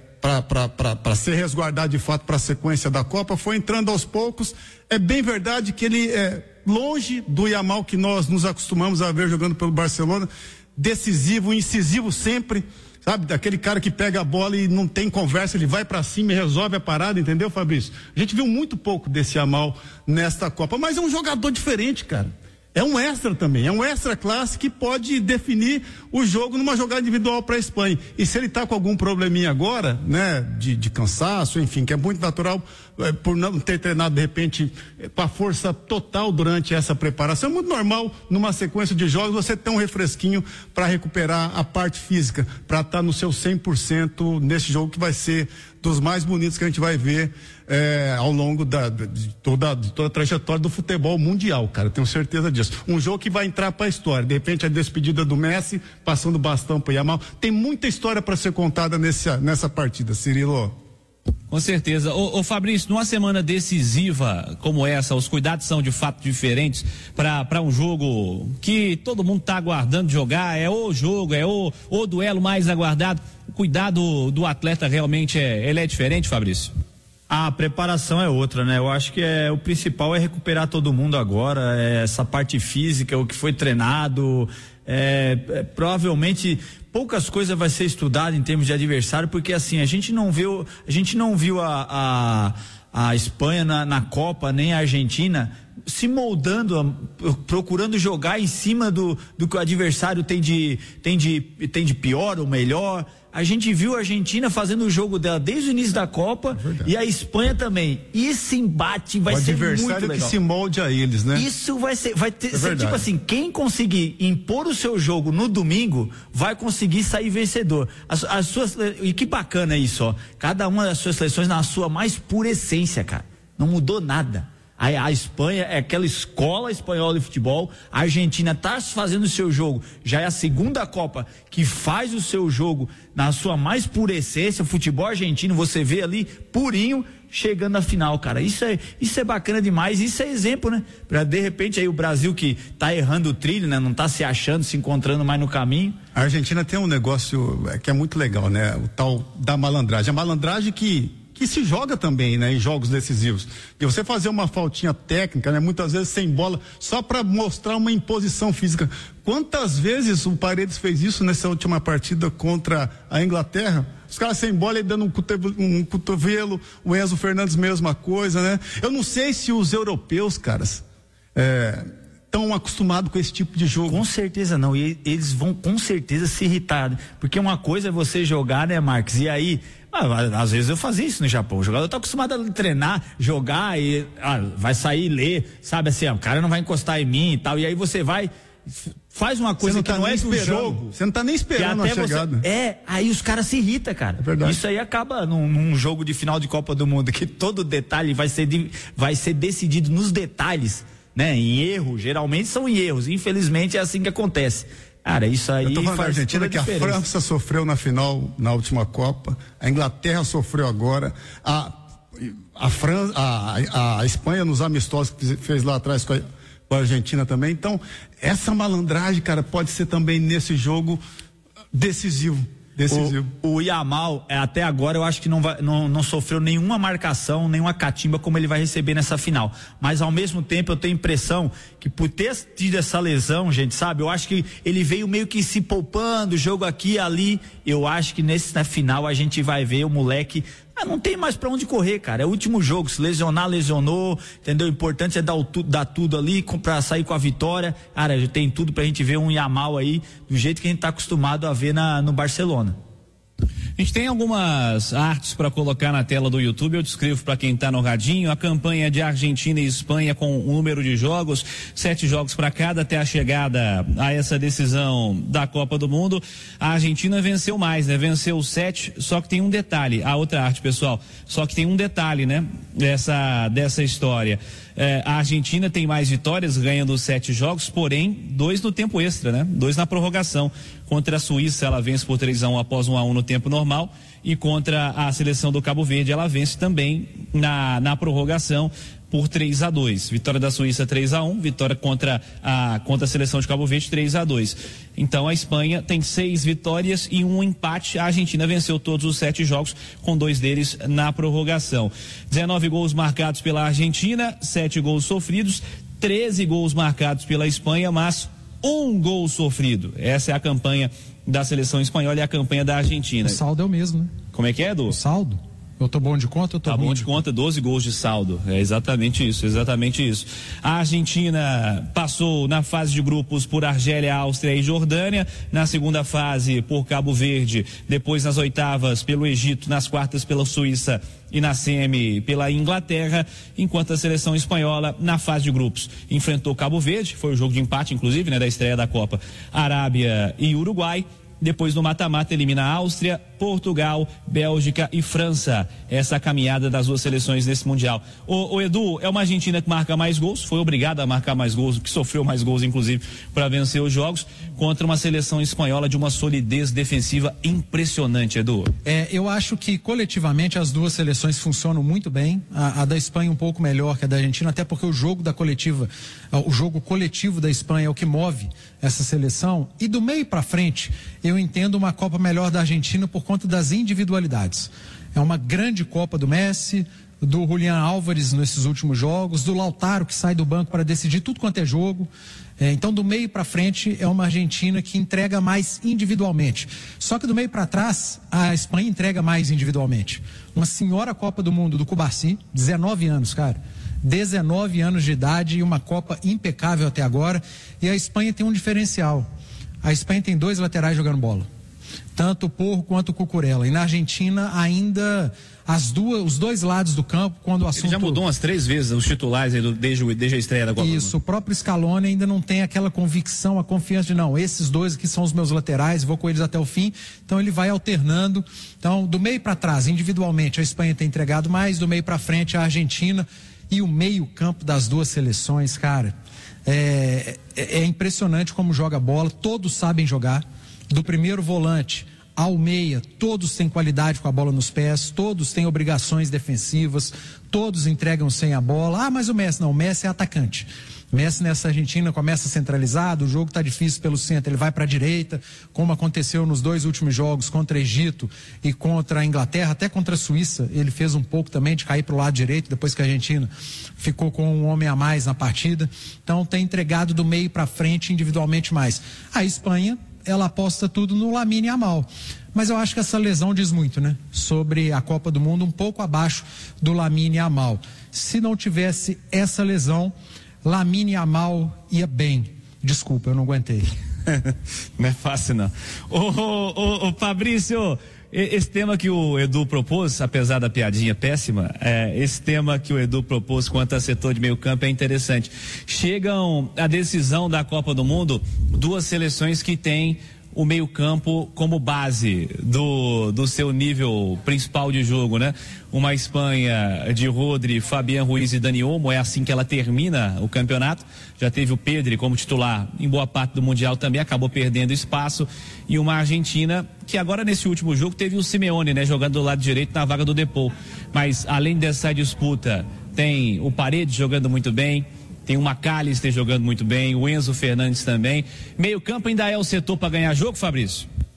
para ser resguardado de fato para a sequência da Copa, foi entrando aos poucos. É bem verdade que ele é longe do Yamal que nós nos acostumamos a ver jogando pelo Barcelona, decisivo, incisivo sempre, sabe? Daquele cara que pega a bola e não tem conversa, ele vai para cima e resolve a parada, entendeu, Fabrício? A gente viu muito pouco desse Yamal nesta Copa, mas é um jogador diferente, cara. É um extra também, é um extra classe que pode definir o jogo numa jogada individual para a Espanha. E se ele está com algum probleminha agora, né, de, de cansaço, enfim, que é muito natural, é, por não ter treinado de repente é, com a força total durante essa preparação, é muito normal numa sequência de jogos você ter um refresquinho para recuperar a parte física, para estar tá no seu cem por cento nesse jogo que vai ser dos mais bonitos que a gente vai ver é, ao longo da, de, toda, de toda a trajetória do futebol mundial, cara, tenho certeza disso. Um jogo que vai entrar para a história, de repente a despedida do Messi, passando o bastão para o Yamal, tem muita história para ser contada nessa, nessa partida, Cirilo. Com certeza. Ô, ô Fabrício, numa semana decisiva como essa, os cuidados são de fato diferentes para um jogo que todo mundo está aguardando jogar, é o jogo, é o, o duelo mais aguardado. O cuidado do atleta realmente é, ele é diferente, Fabrício? A preparação é outra, né? Eu acho que é, o principal é recuperar todo mundo agora, é, essa parte física, o que foi treinado, é, é, provavelmente poucas coisas vai ser estudado em termos de adversário, porque assim, a gente não viu, a gente não viu a, a, a Espanha na, na Copa, nem a Argentina se moldando, procurando jogar em cima do, do que o adversário tem de, tem de, tem de pior ou melhor. A gente viu a Argentina fazendo o jogo dela desde o início da Copa, é e a Espanha também. E esse embate vai o ser muito legal. O adversário que se molde a eles, né? Isso vai ser, vai ter, é ser, tipo assim, quem conseguir impor o seu jogo no domingo, vai conseguir sair vencedor. As, as suas, e que bacana isso, ó. Cada uma das suas seleções na sua mais pura essência, cara. Não mudou nada. A, a Espanha é aquela escola espanhola de futebol, a Argentina está fazendo o seu jogo, já é a segunda Copa que faz o seu jogo na sua mais pura essência, futebol argentino, você vê ali purinho, chegando à final, cara, isso é, isso é bacana demais, isso é exemplo, né, pra de repente aí o Brasil que tá errando o trilho, né, não tá se achando, se encontrando mais no caminho. A Argentina tem um negócio que é muito legal, né, o tal da malandragem, a malandragem que que se joga também, né, em jogos decisivos. E você fazer uma faltinha técnica, né, muitas vezes sem bola, só para mostrar uma imposição física. Quantas vezes o Paredes fez isso nessa última partida contra a Inglaterra? Os caras sem bola e dando um cotovelo, um cotovelo, o Enzo Fernandes mesma coisa, né? Eu não sei se os europeus, caras, é, estão acostumados com esse tipo de jogo. Com certeza não, e eles vão com certeza se irritar, porque uma coisa é você jogar, né, Marcos, e aí ah, às vezes eu fazia isso no Japão, o jogador tá acostumado a treinar, jogar e ah, vai sair ler, sabe assim, ah, o cara não vai encostar em mim e tal, e aí você vai, faz uma coisa que tá não é do jogo, você não tá nem esperando a chegada. Você, é, aí os caras se irritam, cara. É verdade. Isso aí acaba num, num jogo de final de Copa do Mundo, que todo detalhe vai ser, de, vai ser decidido nos detalhes, né? Em erro, geralmente são em erros, infelizmente é assim que acontece. Cara, isso aí. Eu tô falando faz da Argentina que a França sofreu na final, na última Copa, a Inglaterra sofreu agora, a, a, Fran, a, a Espanha nos amistosos que fez lá atrás com a, com a Argentina também. Então, essa malandragem, cara, pode ser também nesse jogo decisivo. decisivo. O, o Yamal, é, até agora, eu acho que não, vai, não, não sofreu nenhuma marcação, nenhuma catimba como ele vai receber nessa final. Mas, ao mesmo tempo, eu tenho a impressão que por ter tido essa lesão, gente, sabe? Eu acho que ele veio meio que se poupando, jogo aqui e ali. Eu acho que nesse, na final a gente vai ver o moleque. Ah, não tem mais pra onde correr, cara. É o último jogo. Se lesionar, lesionou. Entendeu? O importante é dar, o tu, dar tudo ali com, pra sair com a vitória. Cara, tem tudo pra gente ver um Yamal aí do jeito que a gente tá acostumado a ver na, no Barcelona. A gente tem algumas artes para colocar na tela do YouTube, eu descrevo para quem está no radinho, a campanha de Argentina e Espanha com o número de jogos, sete jogos para cada até a chegada a essa decisão da Copa do Mundo. A Argentina venceu mais, né? Venceu sete, só que tem um detalhe, a outra arte, pessoal, só que tem um detalhe, né? Dessa, dessa história. É, a Argentina tem mais vitórias, ganhando sete jogos, porém, dois no tempo extra, né? Dois na prorrogação. Contra a Suíça, ela vence por três a um após um a um no tempo normal. E contra a seleção do Cabo Verde, ela vence também na, na prorrogação por três a dois. Vitória da Suíça três a um, vitória contra a, contra a seleção de Cabo Verde três a dois. Então a Espanha tem seis vitórias e um empate. A Argentina venceu todos os sete jogos, com dois deles na prorrogação. dezenove gols marcados pela Argentina, sete gols sofridos, treze gols marcados pela Espanha, mas um gol sofrido. Essa é a campanha da seleção espanhola e a campanha da Argentina. O saldo é o mesmo, né? Como é que é, Edu? O saldo? Eu tô bom de conta, eu tô tá bom bom de conta, doze gols de saldo. É exatamente isso, exatamente isso. A Argentina passou na fase de grupos por Argélia, Áustria e Jordânia, na segunda fase por Cabo Verde, depois nas oitavas pelo Egito, nas quartas pela Suíça e na semi pela Inglaterra, enquanto a seleção espanhola na fase de grupos enfrentou Cabo Verde, foi o jogo de empate inclusive, né, da estreia da Copa, Arábia e Uruguai. Depois no mata-mata elimina a Áustria, Portugal, Bélgica e França. Essa é a caminhada das duas seleções nesse Mundial. O, o Edu, é uma Argentina que marca mais gols, foi obrigada a marcar mais gols, que sofreu mais gols inclusive para vencer os jogos, contra uma seleção espanhola de uma solidez defensiva impressionante, Edu. É, eu acho que coletivamente as duas seleções funcionam muito bem. A, a da Espanha um pouco melhor que a da Argentina, até porque o jogo da coletiva, o jogo coletivo da Espanha é o que move essa seleção. E do meio para frente, eu entendo uma Copa melhor da Argentina por conta das individualidades. É uma grande Copa do Messi, do Julián Álvares nesses últimos jogos, do Lautaro que sai do banco para decidir tudo quanto é jogo. É, então, do meio para frente, é uma Argentina que entrega mais individualmente. Só que do meio para trás, a Espanha entrega mais individualmente. Uma senhora Copa do Mundo do Cubarsi, dezenove anos, cara. dezenove anos de idade e uma Copa impecável até agora. E a Espanha tem um diferencial. A Espanha tem dois laterais jogando bola. Tanto o Porro quanto o Cucurella. E na Argentina ainda as duas, os dois lados do campo, quando o assunto... Ele já mudou umas três vezes os titulares aí do, desde, desde a estreia da Copa. Isso, o próprio Scaloni ainda não tem aquela convicção, a confiança de não, esses dois aqui são os meus laterais, vou com eles até o fim. Então ele vai alternando. Então, do meio para trás, individualmente, a Espanha tem entregado mais, do meio para frente, a Argentina. E o meio-campo das duas seleções, cara, é, é, é impressionante como joga a bola, todos sabem jogar, do primeiro volante ao meia, todos têm qualidade com a bola nos pés, todos têm obrigações defensivas, todos entregam sem a bola. Ah, mas o Messi, não, o Messi é atacante. Messi nessa Argentina começa centralizado, o jogo está difícil pelo centro, ele vai para a direita, como aconteceu nos dois últimos jogos contra Egito e contra a Inglaterra, até contra a Suíça, ele fez um pouco também de cair para o lado direito, depois que a Argentina ficou com um homem a mais na partida. Então tem entregado do meio para frente individualmente mais. A Espanha, ela aposta tudo no Lamine Yamal. Mas eu acho que essa lesão diz muito, né? Sobre a Copa do Mundo, um pouco abaixo do Lamine Yamal. Se não tivesse essa lesão, Lamine Yamal ia bem. Desculpa, eu não aguentei. Não é fácil, não. Ô, ô, ô, ô Fabrício, esse tema que o Edu propôs, apesar da piadinha péssima, é, esse tema que o Edu propôs quanto a setor de meio campo é interessante. Chegam a decisão da Copa do Mundo duas seleções que têm o meio campo como base do, do seu nível principal de jogo, né? Uma Espanha de Rodri, Fabián Ruiz e Dani Olmo, é assim que ela termina o campeonato. Já teve o Pedri como titular em boa parte do Mundial também, acabou perdendo espaço. E uma Argentina que agora nesse último jogo teve o Simeone, né? Jogando do lado direito na vaga do Depou. Mas além dessa disputa, tem o Paredes jogando muito bem, tem o McAllister jogando muito bem, o Enzo Fernandes também. Meio campo ainda é o setor para ganhar jogo, Fabrício?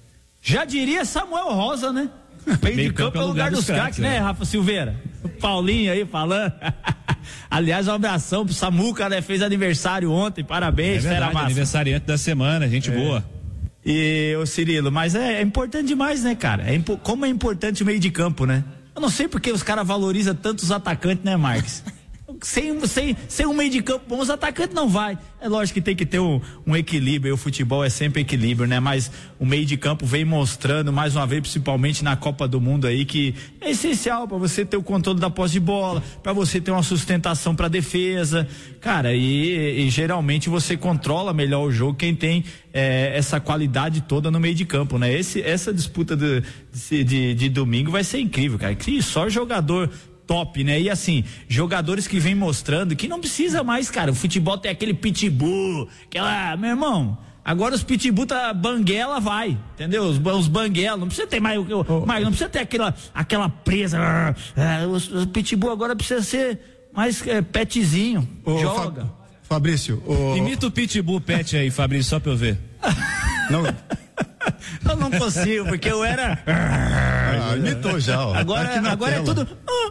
Já diria Samuel Rosa, né? Meio de campo é o lugar dos craques, né, Rafa Silveira? O Paulinho aí falando. Aliás, um abração pro Samuca, né? Fez aniversário ontem, parabéns, é verdade, massa. Aniversariante da semana, gente é. boa. E, ô Cirilo, mas é, é importante demais, né, cara? É, como é importante o meio de campo, né? Eu não sei porque os caras valorizam tanto os atacantes, né, Marques? Sem, sem, sem um meio de campo bom, os atacantes não vai. É lógico que tem que ter um, um equilíbrio, e o futebol é sempre equilíbrio, né? Mas o meio de campo vem mostrando, mais uma vez, principalmente na Copa do Mundo aí, que é essencial para você ter o controle da posse de bola, para você ter uma sustentação para defesa, cara, e, e geralmente você controla melhor o jogo quem tem é, essa qualidade toda no meio de campo, né? Esse, essa disputa de, de, de, de domingo vai ser incrível, cara, que só jogador top, né? E assim, jogadores que vem mostrando que não precisa mais, cara, o futebol tem aquele pitbull, aquela, meu irmão, agora os pitbull tá banguela, vai, entendeu? Os, os banguela, não precisa ter mais, oh, mais não precisa ter aquela, aquela presa, é, os, os pitbull agora precisa ser mais é, petzinho, oh, joga. Fa- Fabrício, oh, imita o pitbull pet aí, Fabrício, só pra eu ver. Não. Eu não consigo, porque eu era. Ah, imitou já, ó. Agora, tá agora é tudo.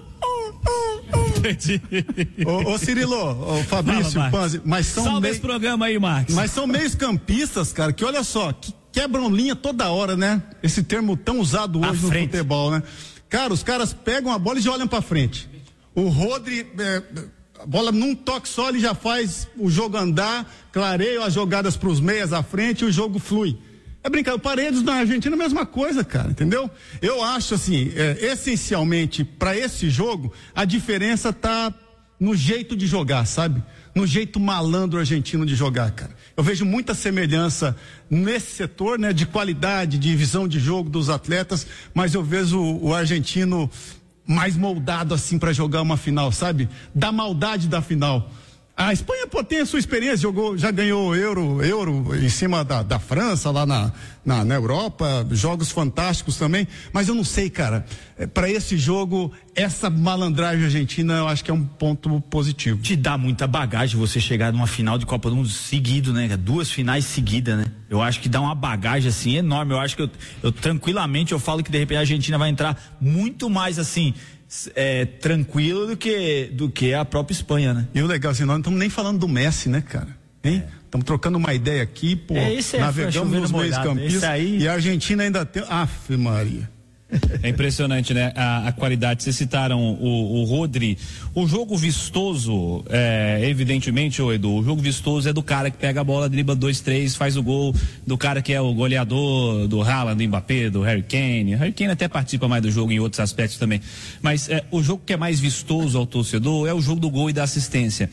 Ô, ô Cirilo, ô Fabrício, Fala, Panzi, mas são Salve meio, esse programa aí, Marcos. mas são meios campistas, cara, que olha só, que quebram linha toda hora, né? Esse termo tão usado hoje no futebol, né? Cara, os caras pegam a bola e já olham pra frente. O Rodri, é, a bola num toque só, ele já faz o jogo andar, clareia as jogadas pros meias à frente e o jogo flui. É brincar, o Paredes na Argentina é a mesma coisa, cara, entendeu? Eu acho assim, é, essencialmente para esse jogo, a diferença tá no jeito de jogar, sabe? No jeito malandro argentino de jogar, cara. Eu vejo muita semelhança nesse setor, né? De qualidade, de visão de jogo dos atletas, mas eu vejo o, o argentino mais moldado assim para jogar uma final, sabe? Da maldade da final. A Espanha, pô, tem a sua experiência, jogou, já ganhou euro, euro em cima da, da França, lá na, na, na Europa, jogos fantásticos também, mas eu não sei, cara, é, para esse jogo, essa malandragem argentina, eu acho que é um ponto positivo. Te dá muita bagagem você chegar numa final de Copa do Mundo seguido, né? Duas finais seguidas, né? Eu acho que dá uma bagagem, assim, enorme, eu acho que eu, eu tranquilamente, eu falo que de repente a Argentina vai entrar muito mais, assim, É, tranquilo do que, do que a própria Espanha, né? E o legal, assim, nós não estamos nem falando do Messi, né, cara? Hein? Estamos é. trocando uma ideia aqui, pô, é, esse é navegamos nos meios campistas aí... e a Argentina ainda tem, aff Maria. É impressionante, né? A, a qualidade. Vocês citaram o, o Rodri. O jogo vistoso, é, evidentemente, ô Edu, o jogo vistoso é do cara que pega a bola, dribla dois, três, faz o gol, do cara que é o goleador do Haaland, do Mbappé, do Harry Kane. Harry Kane até participa mais do jogo em outros aspectos também. Mas é, o jogo que é mais vistoso ao torcedor é o jogo do gol e da assistência.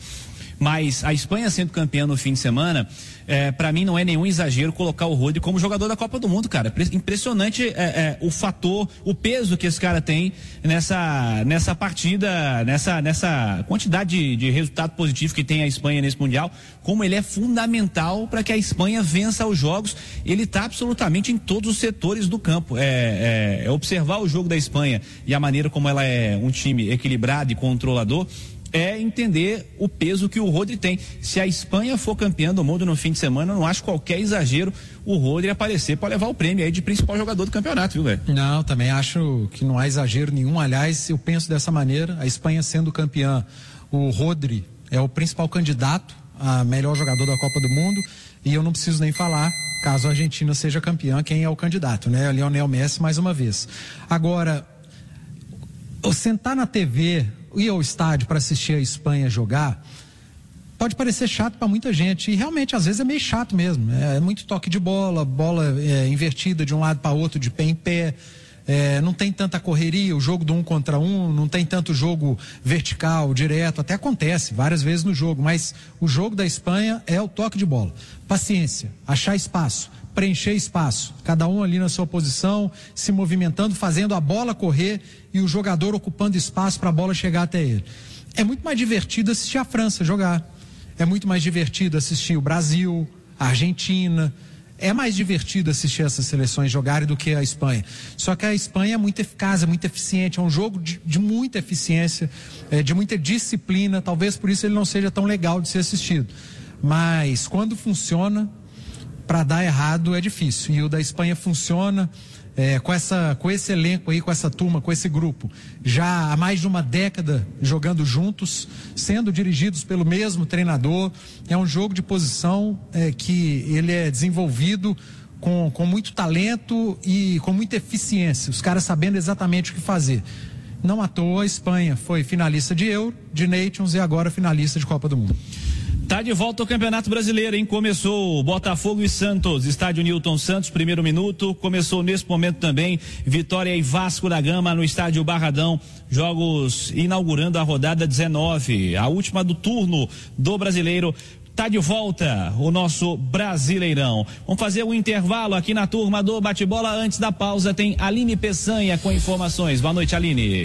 Mas a Espanha sendo campeã no fim de semana, é, para mim não é nenhum exagero colocar o Rodri como jogador da Copa do Mundo, cara. Impressionante é, é, o fator, o peso que esse cara tem nessa, nessa partida, nessa, nessa quantidade de, de resultado positivo que tem a Espanha nesse Mundial, como ele é fundamental para que a Espanha vença os jogos. Ele está absolutamente em todos os setores do campo. É, é, é observar o jogo da Espanha e a maneira como ela é um time equilibrado e controlador, é entender o peso que o Rodri tem. Se a Espanha for campeã do mundo no fim de semana, eu não acho qualquer exagero o Rodri aparecer para levar o prêmio aí de principal jogador do campeonato, viu, velho? Não, também acho que não há exagero nenhum. Aliás, eu penso dessa maneira, a Espanha sendo campeã, o Rodri é o principal candidato a melhor jogador da Copa do Mundo, e eu não preciso nem falar, caso a Argentina seja campeã, quem é o candidato, né? Lionel Messi mais uma vez. Agora, sentar na T V, ir ao estádio para assistir a Espanha jogar, pode parecer chato para muita gente, e realmente às vezes é meio chato mesmo, é muito toque de bola, bola é, invertida de um lado para outro, de pé em pé, é, não tem tanta correria, o jogo do um contra um, não tem tanto jogo vertical, direto, até acontece várias vezes no jogo, mas o jogo da Espanha é o toque de bola, paciência, achar espaço, preencher espaço, cada um ali na sua posição, se movimentando, fazendo a bola correr e o jogador ocupando espaço para a bola chegar até ele. É muito mais divertido assistir a França jogar, é muito mais divertido assistir o Brasil, a Argentina, é mais divertido assistir essas seleções jogarem do que a Espanha. Só que a Espanha é muito eficaz, é muito eficiente, é um jogo de, de muita eficiência, é, de muita disciplina, talvez por isso ele não seja tão legal de ser assistido. Mas quando funciona, para dar errado é difícil. E o da Espanha funciona. É, com, essa, com esse elenco aí, com essa turma, com esse grupo, já há mais de uma década jogando juntos, sendo dirigidos pelo mesmo treinador. É um jogo de posição é, que ele é desenvolvido com, com muito talento e com muita eficiência, os caras sabendo exatamente o que fazer. Não à toa, a Espanha foi finalista de Euro, de Nations e agora finalista de Copa do Mundo. Tá de volta ao Campeonato Brasileiro, hein? Começou Botafogo e Santos, estádio Newton Santos, primeiro minuto. Começou nesse momento também Vitória e Vasco da Gama no estádio Barradão. Jogos inaugurando a rodada dezenove, a última do turno do Brasileiro. Tá de volta o nosso Brasileirão. Vamos fazer um intervalo aqui na turma do bate-bola. Antes da pausa tem Aline Peçanha com informações. Boa noite, Aline.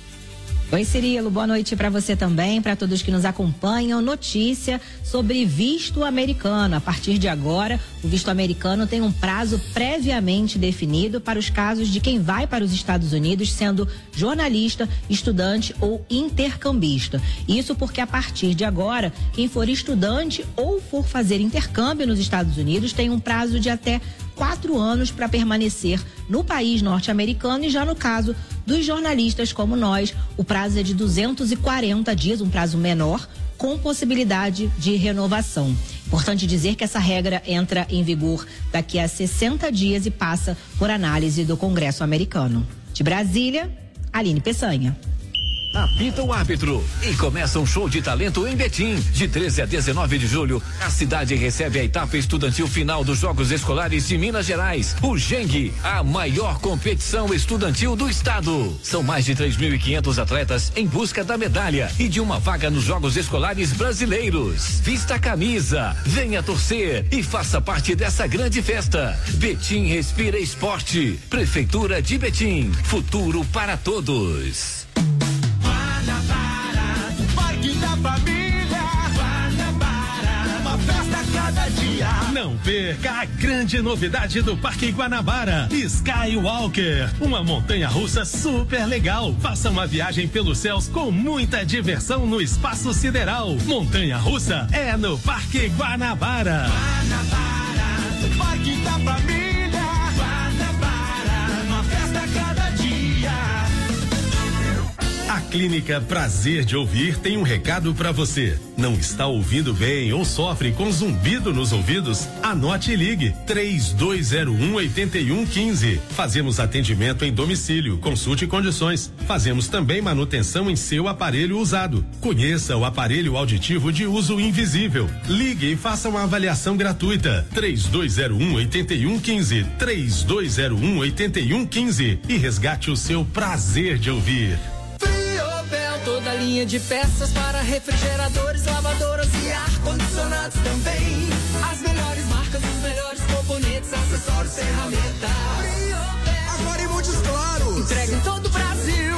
Oi, Cirilo, boa noite para você também, para todos que nos acompanham. Notícia sobre visto americano. A partir de agora, o visto americano tem um prazo previamente definido para os casos de quem vai para os Estados Unidos sendo jornalista, estudante ou intercambista. Isso porque a partir de agora, quem for estudante ou for fazer intercâmbio nos Estados Unidos tem um prazo de até quatro anos para permanecer no país norte-americano, e já no caso dos jornalistas como nós, o prazo é de duzentos e quarenta dias, um prazo menor, com possibilidade de renovação. Importante dizer que essa regra entra em vigor daqui a sessenta dias e passa por análise do Congresso americano. De Brasília, Aline Peçanha. Apita o árbitro e começa um show de talento em Betim. De treze a dezenove de julho, a cidade recebe a etapa estudantil final dos Jogos Escolares de Minas Gerais, o Geng, a maior competição estudantil do estado. São mais de três mil e quinhentos atletas em busca da medalha e de uma vaga nos Jogos Escolares Brasileiros. Vista a camisa, venha torcer e faça parte dessa grande festa. Betim respira esporte. Prefeitura de Betim, futuro para todos. Parque da Família, Guanabara, uma festa a cada dia. Não perca a grande novidade do Parque Guanabara, Skywalker, uma montanha-russa super legal. Faça uma viagem pelos céus com muita diversão no espaço sideral. Montanha-russa é no Parque Guanabara. Guanabara, Parque da Família, Guanabara, uma festa a cada dia. A Clínica Prazer de Ouvir tem um recado para você. Não está ouvindo bem ou sofre com zumbido nos ouvidos? Anote e ligue três dois zero um, oito um um cinco. Fazemos atendimento em domicílio, consulte condições. Fazemos também manutenção em seu aparelho usado. Conheça o aparelho auditivo de uso invisível. Ligue e faça uma avaliação gratuita. três dois zero um, oito um um cinco. três dois zero um, oito um um cinco e resgate o seu prazer de ouvir. Toda linha de peças para refrigeradores, lavadoras e ar-condicionados também. As melhores marcas, os melhores componentes, acessórios, ferramentas. Agora em Montes Claros. Entrega em todo o Brasil.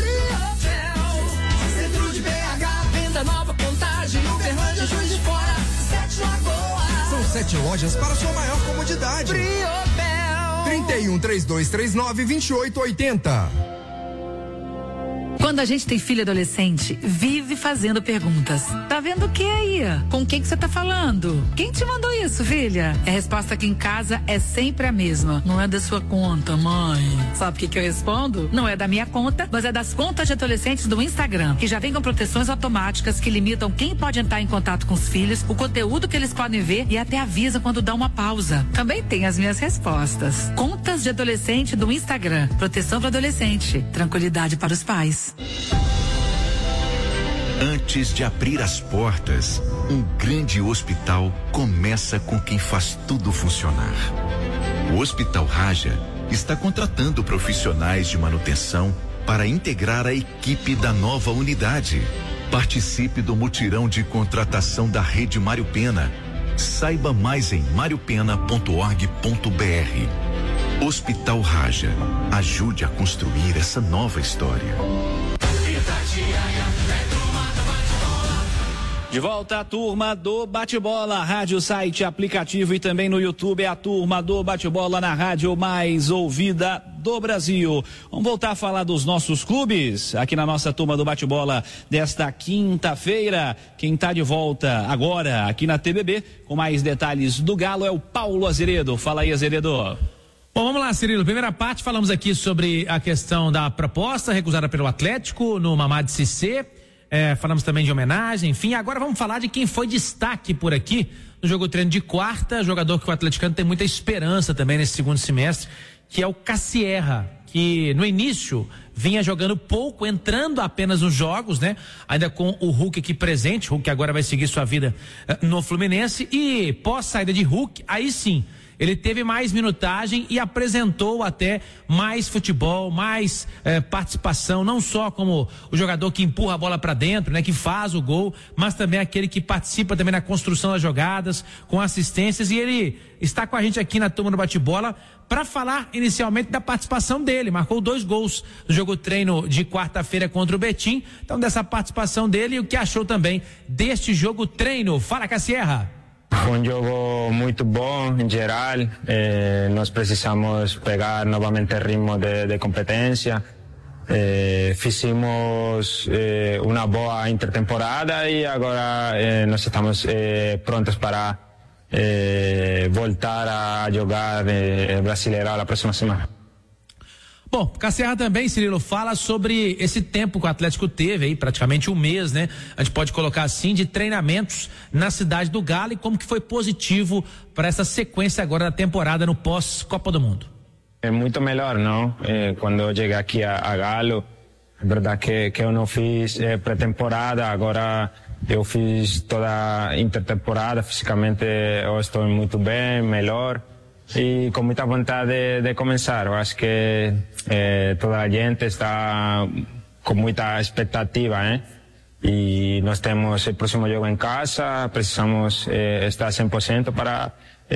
Centro de B H, venda nova, Contagem, Uberlândia, Juiz de Fora, Sete Lagoas. São sete lojas para sua maior comodidade. Friobel. trinta e um, trinta e dois, trinta e nove, vinte e oito, oitenta. Quando a gente tem filho adolescente, vive fazendo perguntas. Tá vendo o que aí? Com quem que você tá falando? Quem te mandou isso, filha? A resposta aqui em casa é sempre a mesma. Não é da sua conta, mãe. Sabe o que que eu respondo? Não é da minha conta, mas é das contas de adolescentes do Instagram, que já vem com proteções automáticas que limitam quem pode entrar em contato com os filhos, o conteúdo que eles podem ver e até avisa quando dá uma pausa. Também tem as minhas respostas. Contas de adolescente do Instagram. Proteção para adolescente. Tranquilidade para os pais. Antes de abrir as portas, um grande hospital começa com quem faz tudo funcionar. O Hospital Raja está contratando profissionais de manutenção para integrar a equipe da nova unidade. Participe do mutirão de contratação da Rede Mário Pena. Saiba mais em mario pena ponto org ponto br. Hospital Raja. Ajude a construir essa nova história. De volta a turma do Bate-Bola, rádio, site, aplicativo e também no YouTube é a turma do Bate-Bola na rádio mais ouvida do Brasil. Vamos voltar a falar dos nossos clubes aqui na nossa turma do Bate-Bola desta quinta-feira. Quem está de volta agora aqui na T B B com mais detalhes do Galo é o Paulo Azeredo. Fala aí, Azeredo. Bom, vamos lá, Cirilo. Primeira parte, falamos aqui sobre a questão da proposta recusada pelo Atlético no Mamad Cissé. É, falamos também de homenagem, enfim. Agora vamos falar de quem foi destaque por aqui no jogo treino de quarta, jogador que o atleticano tem muita esperança também nesse segundo semestre, que é o Cassierra, que no início vinha jogando pouco, entrando apenas nos jogos, né? Ainda com o Hulk aqui presente, Hulk agora vai seguir sua vida uh, no Fluminense, e pós saída de Hulk, aí sim, ele teve mais minutagem e apresentou até mais futebol, mais eh, participação, não só como o jogador que empurra a bola para dentro, né, que faz o gol, mas também aquele que participa também na construção das jogadas, com assistências, e ele está com a gente aqui na turma do Bate-Bola para falar inicialmente da participação dele. Marcou dois gols no jogo treino de quarta-feira contra o Betim, então dessa participação dele e o que achou também deste jogo treino. Fala, Cassierra. Foi um jogo muito bom em geral, eh, nós precisamos pegar novamente ritmo de, de competência, eh, fizemos eh, uma boa intertemporada e agora eh, nós estamos eh, prontos para eh, voltar a jogar eh, Brasileirão na próxima semana. Bom, Cassierra também, Cirilo, fala sobre esse tempo que o Atlético teve aí, praticamente um mês, né? A gente pode colocar assim, de treinamentos na cidade do Galo e como que foi positivo para essa sequência agora da temporada no pós-Copa do Mundo. É muito melhor, não? É, quando eu cheguei aqui a, a Galo, é verdade que, que eu não fiz é, pré-temporada, agora eu fiz toda a intertemporada, fisicamente eu estou muito bem, melhor. E com muita vontade de, de começar. Eu acho que eh, toda a gente está com muita expectativa, né? E nós temos o próximo jogo em casa, precisamos eh, estar cem por cento para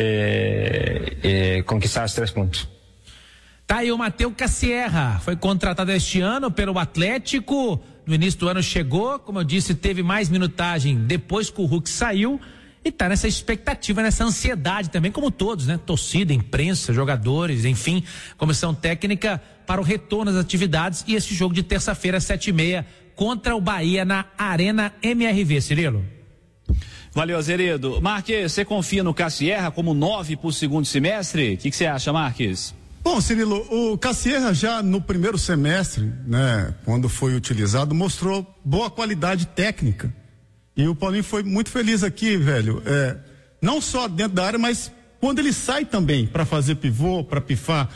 eh, eh, conquistar os três pontos. Tá aí o Matheus Cassierra, foi contratado este ano pelo Atlético, no início do ano chegou, como eu disse, teve mais minutagem depois que o Hulk saiu, e tá nessa expectativa, nessa ansiedade também, como todos, né? Torcida, imprensa, jogadores, enfim, comissão técnica para o retorno às atividades e esse jogo de terça-feira, sete e meia, contra o Bahia na Arena M R V, Cirilo. Valeu, Azeredo. Marques, você confia no Cassierra como nove para o segundo semestre? O que você acha, Marques? Bom, Cirilo, o Cassierra já no primeiro semestre, né, quando foi utilizado, mostrou boa qualidade técnica. E o Paulinho foi muito feliz aqui, velho. É, não só dentro da área, mas quando ele sai também para fazer pivô, para pifar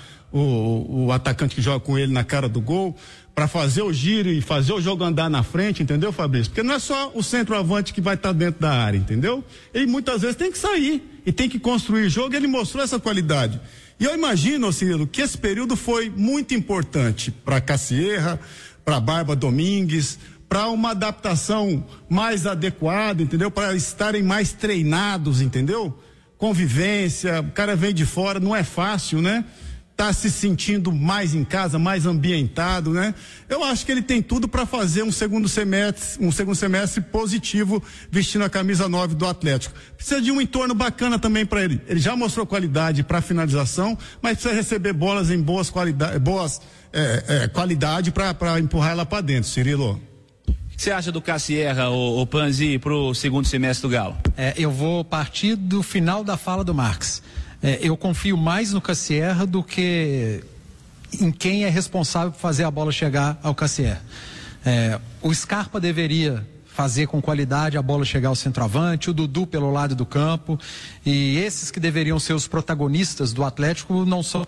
o, o atacante que joga com ele na cara do gol, para fazer o giro e fazer o jogo andar na frente, entendeu, Fabrício? Porque não é só o centroavante que vai estar tá dentro da área, entendeu? Ele muitas vezes tem que sair e tem que construir jogo, e ele mostrou essa qualidade. E eu imagino, Cirilo, que esse período foi muito importante para Cassierra, para Barba Domingues, para uma adaptação mais adequada, entendeu? Para estarem mais treinados, entendeu? Convivência, o cara vem de fora, não é fácil, né? Tá se sentindo mais em casa, mais ambientado, né? Eu acho que ele tem tudo para fazer um segundo semestre, um segundo semestre positivo vestindo a camisa nove do Atlético. Precisa de um entorno bacana também para ele. Ele já mostrou qualidade para finalização, mas precisa receber bolas em boas qualidade, boas é, é, qualidade para empurrar ela para dentro, Cirilo. O que você acha do Cassierra, o, o Panzi, para o segundo semestre do Galo? É, eu vou partir do final da fala do Marques. É, eu confio mais no Cassierra do que em quem é responsável por fazer a bola chegar ao Cassierra. É, o Scarpa deveria fazer com qualidade a bola chegar ao centroavante, o Dudu pelo lado do campo, e esses que deveriam ser os protagonistas do Atlético não são,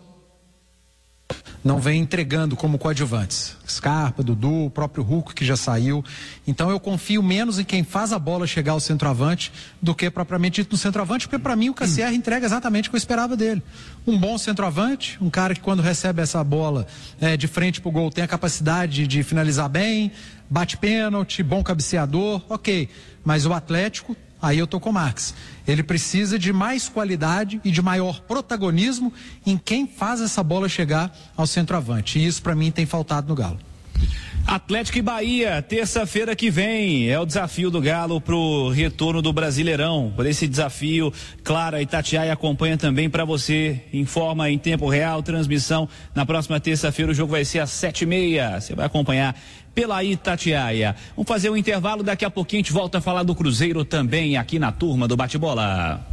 não vem entregando como coadjuvantes. Scarpa, Dudu, o próprio Hulk que já saiu. Então eu confio menos em quem faz a bola chegar ao centroavante do que propriamente dito no centroavante, porque para mim o Cassierra entrega exatamente o que eu esperava dele. Um bom centroavante, um cara que quando recebe essa bola é, de frente pro gol tem a capacidade de finalizar bem, bate pênalti, bom cabeceador, ok. Mas o Atlético, aí eu tô com o Marques. Ele precisa de mais qualidade e de maior protagonismo em quem faz essa bola chegar ao centroavante. E isso para mim tem faltado no Galo. Atlético e Bahia, terça-feira que vem, é o desafio do Galo pro retorno do Brasileirão. Por esse desafio, Clara Itatiaia acompanha também para você, informa em tempo real, transmissão. Na próxima terça-feira o jogo vai ser às sete e meia, você vai acompanhar pela Itatiaia. Vamos fazer um intervalo, daqui a pouquinho a gente volta a falar do Cruzeiro também aqui na turma do Bate-Bola.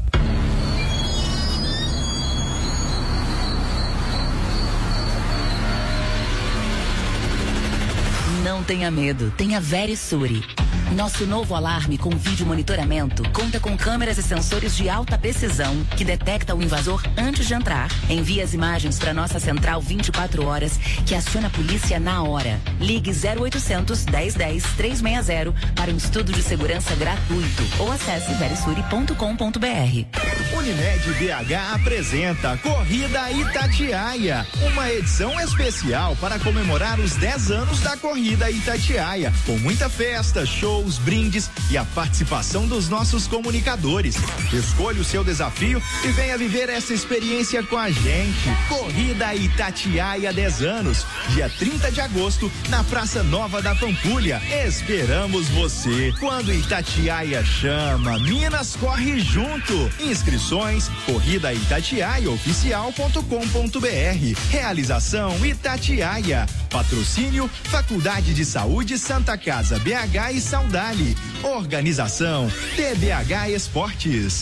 Não tenha medo, tenha Verisure. Nosso novo alarme com vídeo monitoramento conta com câmeras e sensores de alta precisão que detecta o invasor antes de entrar. Envia as imagens para nossa central vinte e quatro horas, que aciona a polícia na hora. Ligue zero oitocentos, dez dez, trezentos e sessenta para um estudo de segurança gratuito ou acesse verisure ponto com ponto br. Unimed B H apresenta Corrida Itatiaia, uma edição especial para comemorar os dez anos da Corrida Itatiaia, com muita festa, shows, brindes e a participação dos nossos comunicadores. Escolha o seu desafio e venha viver essa experiência com a gente. Corrida Itatiaia dez anos, dia trinta de agosto, na Praça Nova da Pampulha. Esperamos você. Quando Itatiaia chama, Minas corre junto. Inscrições, corrida itatiaia oficial ponto com ponto br. Realização Itatiaia. Patrocínio Faculdade de Saúde Santa Casa B H e Saudade. Organização T B H Esportes.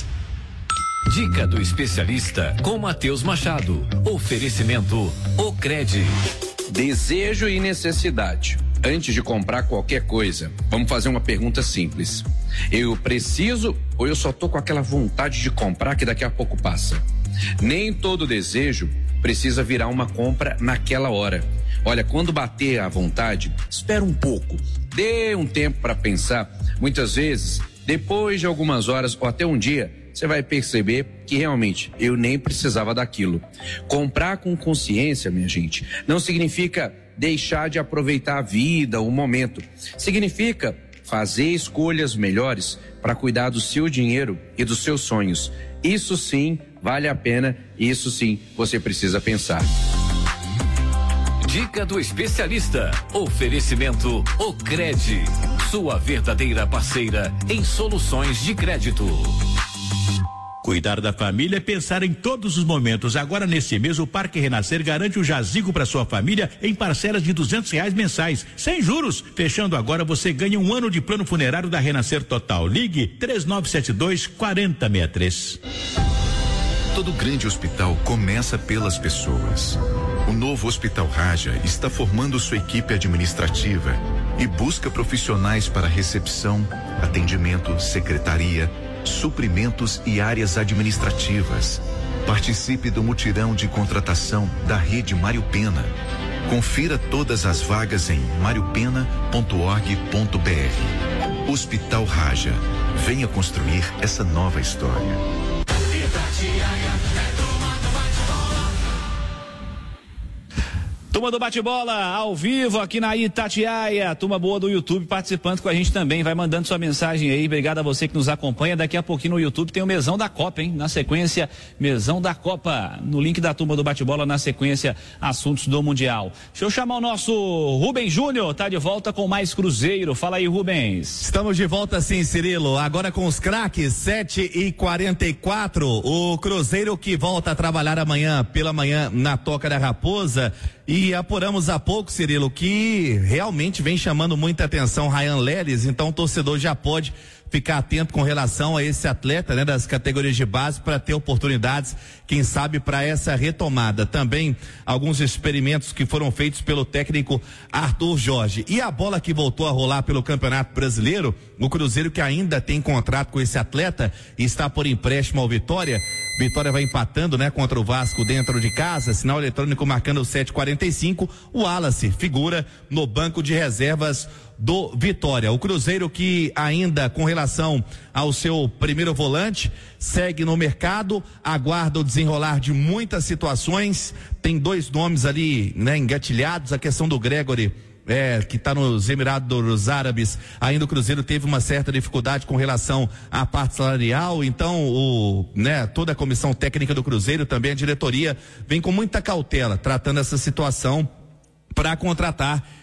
Dica do especialista com Matheus Machado. Oferecimento Ocred. Desejo e necessidade. Antes de comprar qualquer coisa, vamos fazer uma pergunta simples. Eu preciso ou eu só tô com aquela vontade de comprar que daqui a pouco passa? Nem todo desejo precisa virar uma compra naquela hora. Olha, quando bater a vontade, espera um pouco. Dê um tempo para pensar. Muitas vezes, depois de algumas horas ou até um dia, você vai perceber que realmente eu nem precisava daquilo. Comprar com consciência, minha gente, não significa deixar de aproveitar a vida, o momento. Significa fazer escolhas melhores para cuidar do seu dinheiro e dos seus sonhos. Isso sim vale a pena, isso sim você precisa pensar. Dica do especialista. Oferecimento Ocred. Sua verdadeira parceira em soluções de crédito. Cuidar da família é pensar em todos os momentos. Agora, nesse mês, o Parque Renascer garante o jazigo para sua família em parcelas de duzentos reais mensais, sem juros. Fechando agora, você ganha um ano de plano funerário da Renascer Total. Ligue três nove sete dois, quatro zero seis três. Todo grande hospital começa pelas pessoas. O novo Hospital Raja está formando sua equipe administrativa e busca profissionais para recepção, atendimento, secretaria, suprimentos e áreas administrativas. Participe do mutirão de contratação da Rede Mário Pena. Confira todas as vagas em mario pena ponto org ponto br. Hospital Raja. Venha construir essa nova história. Turma do Bate-Bola, ao vivo aqui na Itatiaia, turma boa do YouTube participando com a gente também, vai mandando sua mensagem aí, obrigado a você que nos acompanha. Daqui a pouquinho no YouTube tem o Mesão da Copa, hein? Na sequência, Mesão da Copa, no link da turma do Bate-Bola, na sequência, assuntos do Mundial. Deixa eu chamar o nosso Rubens Júnior, tá de volta com mais Cruzeiro, fala aí, Rubens. Estamos de volta sim, Cirilo, agora com os craques, sete e quarenta e quatro, o Cruzeiro que volta a trabalhar amanhã, pela manhã, na Toca da Raposa. E apuramos há pouco, Cirilo, que realmente vem chamando muita atenção Ryan Leles, então o torcedor já pode ficar atento com relação a esse atleta, né, das categorias de base, para ter oportunidades, quem sabe, para essa retomada. Também alguns experimentos que foram feitos pelo técnico Arthur Jorge. E a bola que voltou a rolar pelo Campeonato Brasileiro, o Cruzeiro que ainda tem contrato com esse atleta e está por empréstimo ao Vitória. Vitória vai empatando, né, contra o Vasco dentro de casa, sinal eletrônico marcando o sete e quarenta e cinco. O Wallace figura no banco de reservas do Vitória. O Cruzeiro que ainda com relação ao seu primeiro volante segue no mercado, aguarda o desenrolar de muitas situações. Tem dois nomes ali, né, engatilhados, a questão do Gregory, É, que está nos Emirados Árabes. Ainda o Cruzeiro teve uma certa dificuldade com relação à parte salarial, então o, né, toda a comissão técnica do Cruzeiro, também a diretoria, vem com muita cautela tratando essa situação para contratar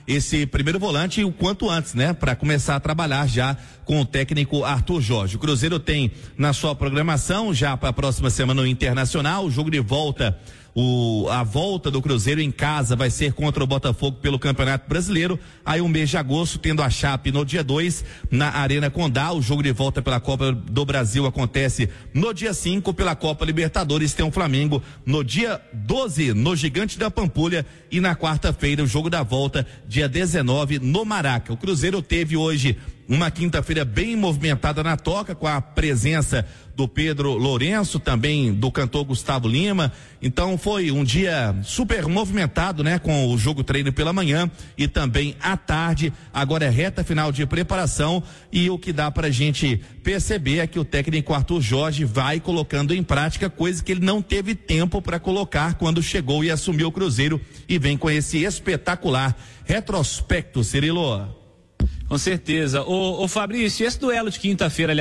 esse primeiro volante o quanto antes, né? Para começar a trabalhar já com o técnico Arthur Jorge. O Cruzeiro tem na sua programação já para a próxima semana o Internacional, o jogo de volta. O, a volta do Cruzeiro em casa vai ser contra o Botafogo pelo Campeonato Brasileiro. Aí um mês de agosto, tendo a Chape no dia dois, na Arena Condá. O jogo de volta pela Copa do Brasil acontece no dia cinco, pela Copa Libertadores tem o Flamengo no dia doze, no Gigante da Pampulha, e na quarta-feira o jogo da volta, dia dezenove, no Maraca. O Cruzeiro teve hoje uma quinta-feira bem movimentada na toca, com a presença do Pedro Lourenço, também do cantor Gustavo Lima. Então foi um dia super movimentado, né? Com o jogo treino pela manhã e também à tarde. Agora é reta final de preparação, e o que dá pra gente perceber é que o técnico Arthur Jorge vai colocando em prática coisa que ele não teve tempo para colocar quando chegou e assumiu o Cruzeiro, e vem com esse espetacular retrospecto, Cirilo. Com certeza. Ô, ô Fabrício, esse duelo de quinta-feira,